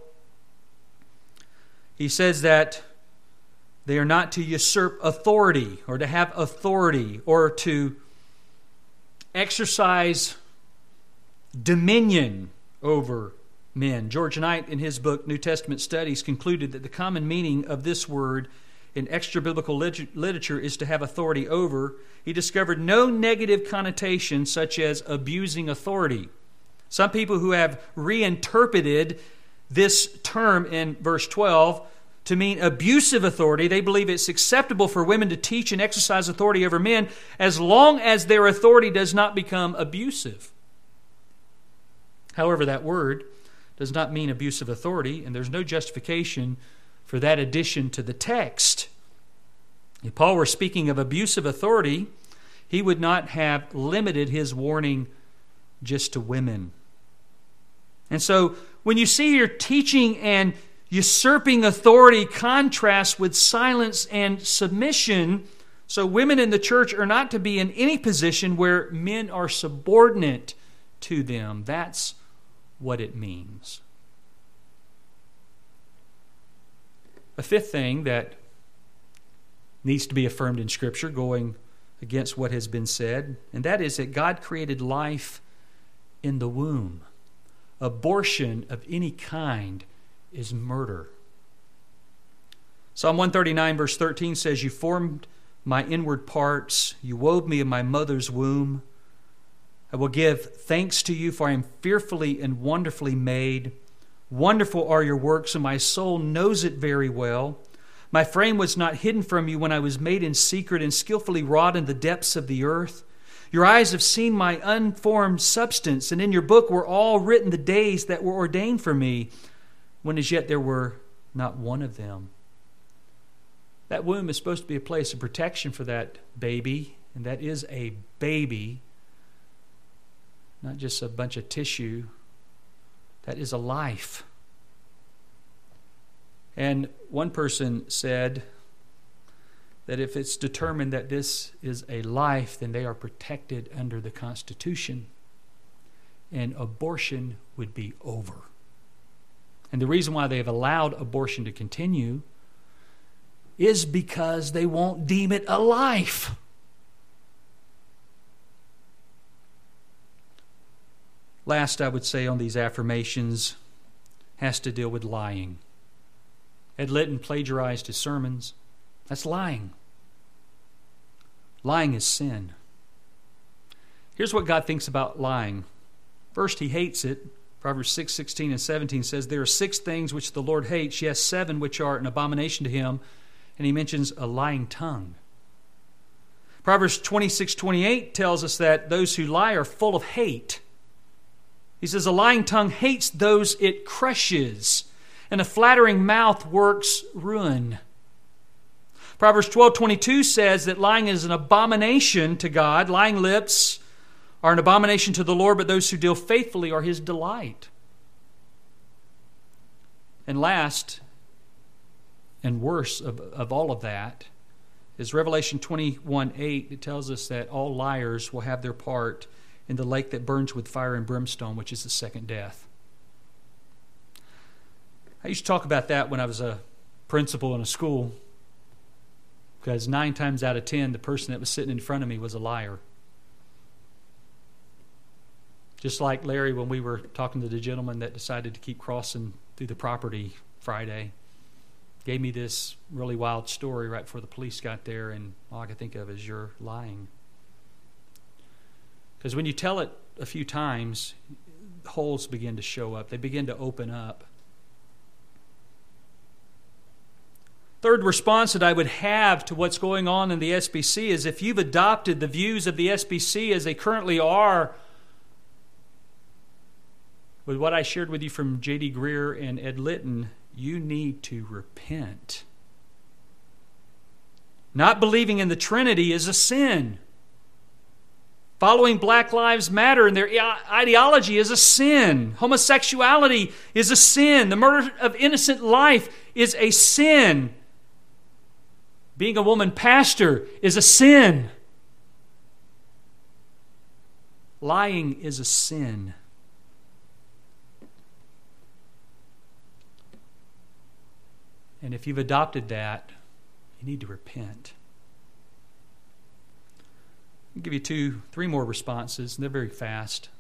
S1: he says that they are not to usurp authority or to have authority or to exercise dominion over men. George Knight, in his book New Testament Studies, concluded that the common meaning of this word in extra-biblical literature is to have authority over. He discovered no negative connotation such as abusing authority. Some people who have reinterpreted this term in verse 12 to mean abusive authority, they believe it's acceptable for women to teach and exercise authority over men as long as their authority does not become abusive. However, that word does not mean abusive authority, and there's no justification for that addition to the text. If Paul were speaking of abusive authority, he would not have limited his warning just to women. And so when you see your teaching and usurping authority contrast with silence and submission, so women in the church are not to be in any position where men are subordinate to them. That's what it means. A fifth thing that needs to be affirmed in Scripture, going against what has been said, and that is that God created life in the womb. Abortion of any kind is murder. Psalm 139 verse 13 says, "You formed my inward parts, you wove me in my mother's womb. I will give thanks to you, for I am fearfully and wonderfully made. Wonderful are your works, and my soul knows it very well. My frame was not hidden from you when I was made in secret and skillfully wrought in the depths of the earth. Your eyes have seen my unformed substance, and in your book were all written the days that were ordained for me, when as yet there were not one of them." That womb is supposed to be a place of protection for that baby, and that is a baby, not just a bunch of tissue. That is a life. And one person said that if it's determined that this is a life, then they are protected under the Constitution, and abortion would be over. And the reason why they have allowed abortion to continue is because they won't deem it a life. Last, I would say on these affirmations has to deal with lying. Ed Litton plagiarized his sermons. That's lying. Lying is sin. Here's what God thinks about lying. First, He hates it. Proverbs 6:16 and 17 says, "There are 6 things which the Lord hates, yes, 7 which are an abomination to Him." And He mentions a lying tongue. Proverbs 26:28 tells us that those who lie are full of hate. He says, "A lying tongue hates those it crushes, and a flattering mouth works ruin." Proverbs 12:22 says that lying is an abomination to God. Lying lips are an abomination to the Lord, but those who deal faithfully are His delight. And last, and worse of all of that, is Revelation 21:8. It tells us that all liars will have their part in the lake that burns with fire and brimstone, which is the second death. I used to talk about that when I was a principal in a school, because 9 times out of 10, the person that was sitting in front of me was a liar. Just like Larry, when we were talking to the gentleman that decided to keep crossing through the property Friday, gave me this really wild story right before the police got there, and all I could think of is, "You're lying." Because when you tell it a few times, holes begin to show up. They begin to open up. Third response that I would have to what's going on in the SBC is, if you've adopted the views of the SBC as they currently are, with what I shared with you from J.D. Greear and Ed Litton, you need to repent. Not believing in the Trinity is a sin. Following Black Lives Matter and their ideology is a sin. Homosexuality is a sin. The murder of innocent life is a sin. Being a woman pastor is a sin. Lying is a sin. And if you've adopted that, you need to repent. I'll give you 3 more responses, and they're very fast.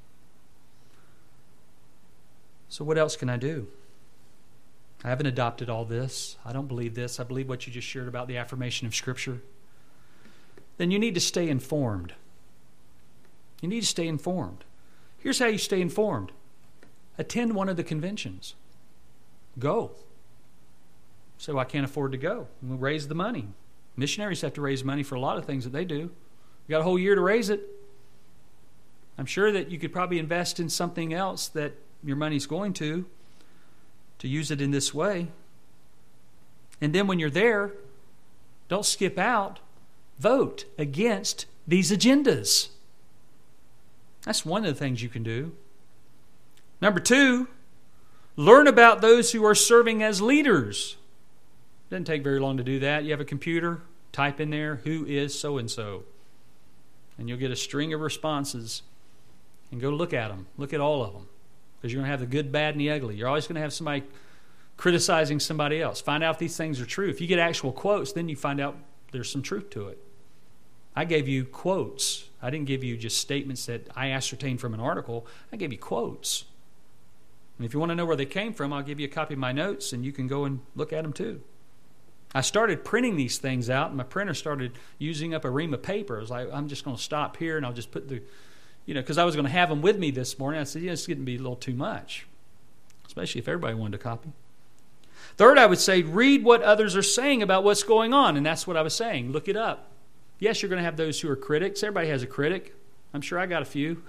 S1: So what else can I do? I haven't adopted all this. I don't believe this. I believe what you just shared about the affirmation of Scripture. Then you need to stay informed. You need to stay informed. Here's how you stay informed. Attend one of the conventions. Go. So I can't afford to go. We'll raise the money. Missionaries have to raise money for a lot of things that they do. You got a whole year to raise it. I'm sure that you could probably invest in something else that your money's going to use it in this way. And then when you're there, don't skip out. Vote against these agendas. That's one of the things you can do. Number 2, learn about those who are serving as leaders. Doesn't take very long to do that. You have a computer, type in there, "Who is so-and-so?" And you'll get a string of responses. And go look at them. Look at all of them. Because you're going to have the good, bad, and the ugly. You're always going to have somebody criticizing somebody else. Find out if these things are true. If you get actual quotes, then you find out there's some truth to it. I gave you quotes. I didn't give you just statements that I ascertained from an article. I gave you quotes. And if you want to know where they came from, I'll give you a copy of my notes, and you can go and look at them too. I started printing these things out, and my printer started using up a ream of paper. I was like, I'm just going to stop here, and I'll just put the, because I was going to have them with me this morning. I said, it's getting to be a little too much, especially if everybody wanted a copy. Third, I would say, read what others are saying about what's going on, and that's what I was saying. Look it up. Yes, you're going to have those who are critics. Everybody has a critic. I'm sure I got a few.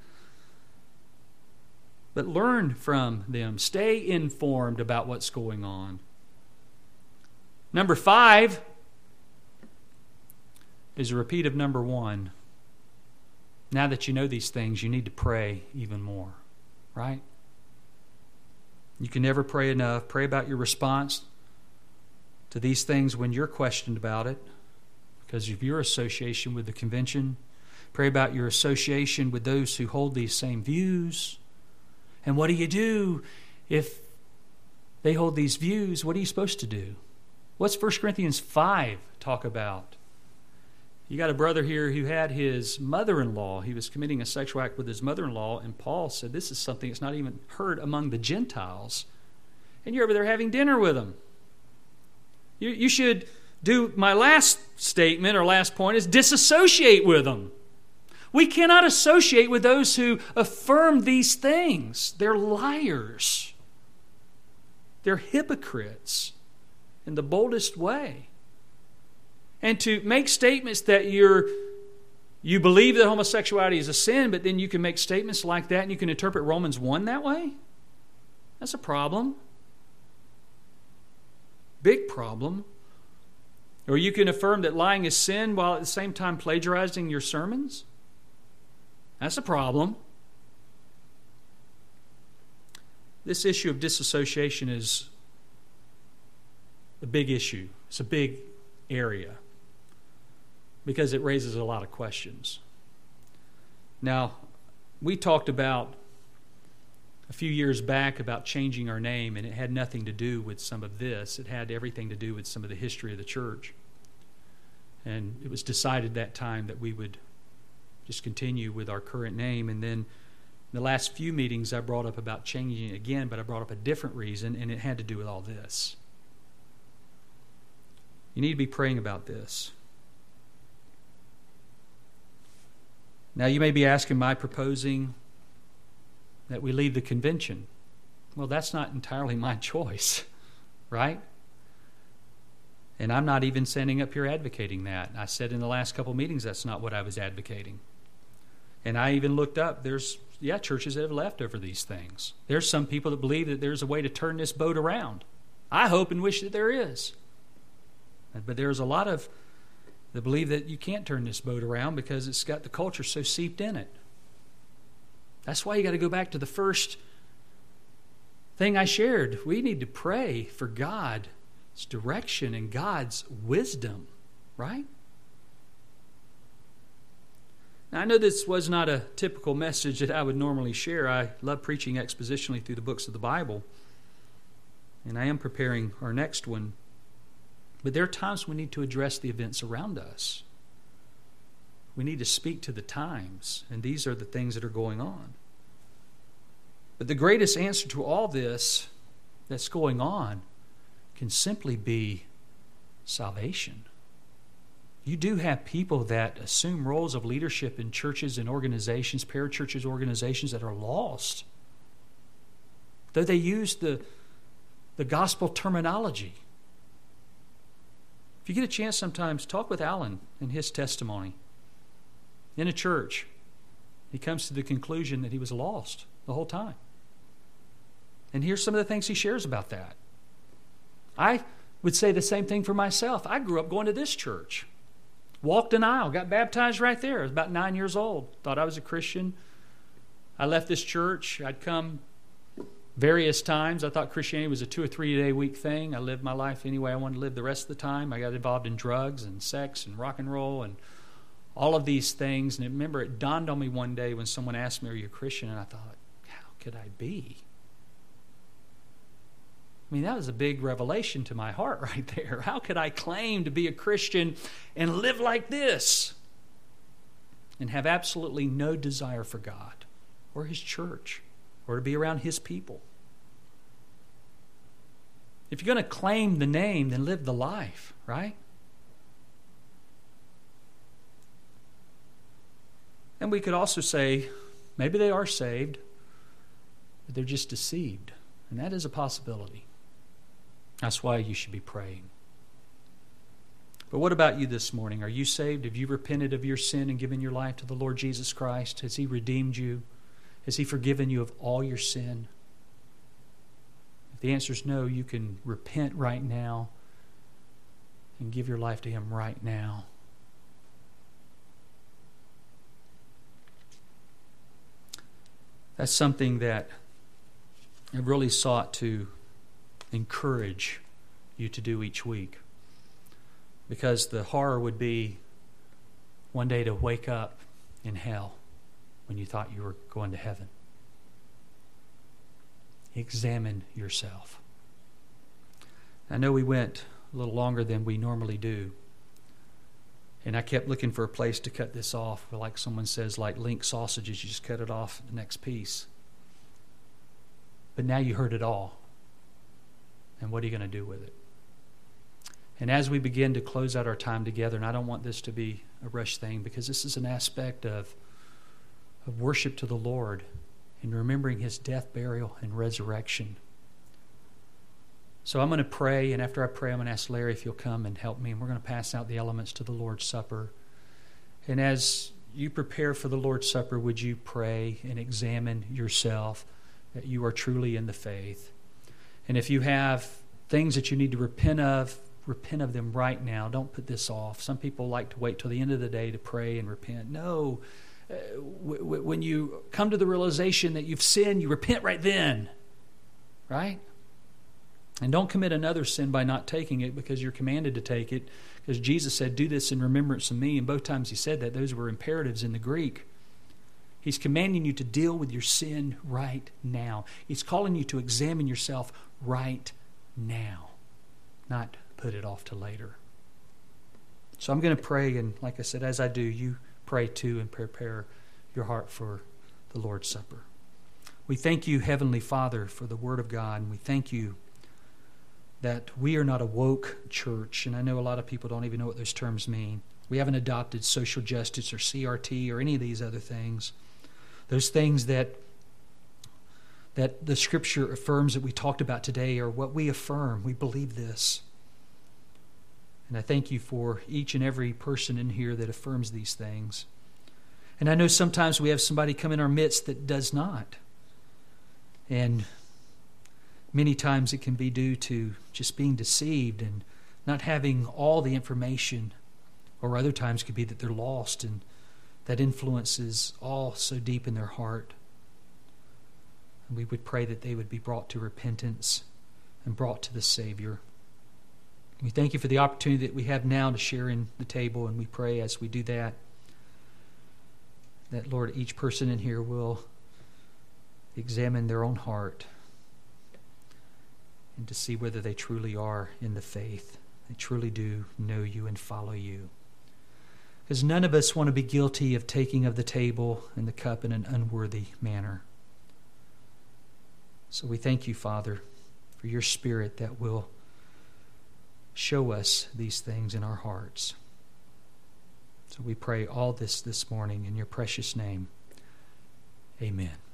S1: But learn from them. Stay informed about what's going on. Number 5 is a repeat of number 1. Now that you know these things, you need to pray even more, right? You can never pray enough. Pray about your response to these things when you're questioned about it because of your association with the convention. Pray about your association with those who hold these same views. And what do you do if they hold these views? What are you supposed to do? What's 1 Corinthians 5 talk about? You got a brother here who had his mother-in-law. He was committing a sexual act with his mother-in-law, and Paul said this is something that's not even heard among the Gentiles. And you're over there having dinner with them. You should do, my last statement or last point is disassociate with them. We cannot associate with those who affirm these things. They're liars. They're hypocrites in the boldest way. And to make statements that you believe that homosexuality is a sin, but then you can make statements like that and you can interpret Romans 1 that way, that's a problem. Big problem. Or you can affirm that lying is sin while at the same time plagiarizing your sermons. That's a problem. This issue of disassociation is a big issue. It's a big area because it raises a lot of questions. Now, we talked about a few years back about changing our name, and it had nothing to do with some of this. It had everything to do with some of the history of the church. And it was decided that time that we would just continue with our current name. And then in the last few meetings I brought up about changing it again, but I brought up a different reason, and it had to do with all this. You need to be praying about this. Now you may be asking, am I proposing that we leave the convention? Well, that's not entirely my choice, right? And I'm not even standing up here advocating that. I said in the last couple meetings that's not what I was advocating. And I even looked up, there's churches that have left over these things. There's some people that believe that there's a way to turn this boat around. I hope and wish that there is. But there's a lot of that believe that you can't turn this boat around because it's got the culture so seeped in it. That's why you got to go back to the first thing I shared. We need to pray for God's direction and God's wisdom, right? Now, I know this was not a typical message that I would normally share. I love preaching expositionally through the books of the Bible. And I am preparing our next one. But there are times we need to address the events around us. We need to speak to the times. And these are the things that are going on. But the greatest answer to all this that's going on can simply be salvation. You do have people that assume roles of leadership in churches and organizations, parachurches organizations that are lost. Though they use the gospel terminology. If you get a chance sometimes, talk with Alan and his testimony. In a church, he comes to the conclusion that he was lost the whole time. And here's some of the things he shares about that. I would say the same thing for myself. I grew up going to this church. Walked an aisle, got baptized right there. I was about 9 years old. Thought I was a Christian. I left this church. I'd come various times. I thought Christianity was a 2 or 3 day week thing. I lived my life any way I wanted to live the rest of the time. I got involved in drugs and sex and rock and roll and all of these things. And I remember it dawned on me one day when someone asked me, "Are you a Christian?" And I thought, how could I be? I mean, that was a big revelation to my heart right there. How could I claim to be a Christian and live like this and have absolutely no desire for God or His church or to be around His people? If you're going to claim the name, then live the life, right? And we could also say, maybe they are saved, but they're just deceived. And that is a possibility. That's why you should be praying. But what about you this morning? Are you saved? Have you repented of your sin and given your life to the Lord Jesus Christ? Has He redeemed you? Has He forgiven you of all your sin? If the answer is no, you can repent right now and give your life to Him right now. That's something that I've really sought to encourage you to do each week. Because the horror would be one day to wake up in hell when you thought you were going to heaven. Examine yourself. I know we went a little longer than we normally do. And I kept looking for a place to cut this off. Like someone says, like link sausages, you just cut it off at the next piece. But now you heard it all. And what are you going to do with it? And as we begin to close out our time together, and I don't want this to be a rush thing, because this is an aspect of worship to the Lord and remembering His death, burial, and resurrection. So I'm going to pray, and after I pray, I'm going to ask Larry if he'll come and help me, and we're going to pass out the elements to the Lord's Supper. And as you prepare for the Lord's Supper, would you pray and examine yourself that you are truly in the faith? And if you have things that you need to repent of them right now. Don't put this off. Some people like to wait till the end of the day to pray and repent. No. When you come to the realization that you've sinned, you repent right then. Right? And don't commit another sin by not taking it, because you're commanded to take it. Because Jesus said, do this in remembrance of me. And both times He said that, those were imperatives in the Greek. He's commanding you to deal with your sin right now. He's calling you to examine yourself right now, not put it off to later. So I'm going to pray, and like I said, as I do, you pray too and prepare your heart for the Lord's Supper. We thank you, Heavenly Father, for the Word of God, and we thank you that we are not a woke church, and I know a lot of people don't even know what those terms mean. We haven't adopted social justice or CRT or any of these other things. Those things that the Scripture affirms that we talked about today are what we affirm. We believe this. And I thank you for each and every person in here that affirms these things. And I know sometimes we have somebody come in our midst that does not. And many times it can be due to just being deceived and not having all the information. Or other times it could be that they're lost, and that influence is all so deep in their heart. And we would pray that they would be brought to repentance and brought to the Savior. We thank you for the opportunity that we have now to share in the table, and we pray as we do that, Lord, each person in here will examine their own heart and to see whether they truly are in the faith. They truly do know you and follow you. Because none of us want to be guilty of taking of the table and the cup in an unworthy manner. So we thank you, Father, for your Spirit that will show us these things in our hearts. So we pray all this morning in your precious name. Amen.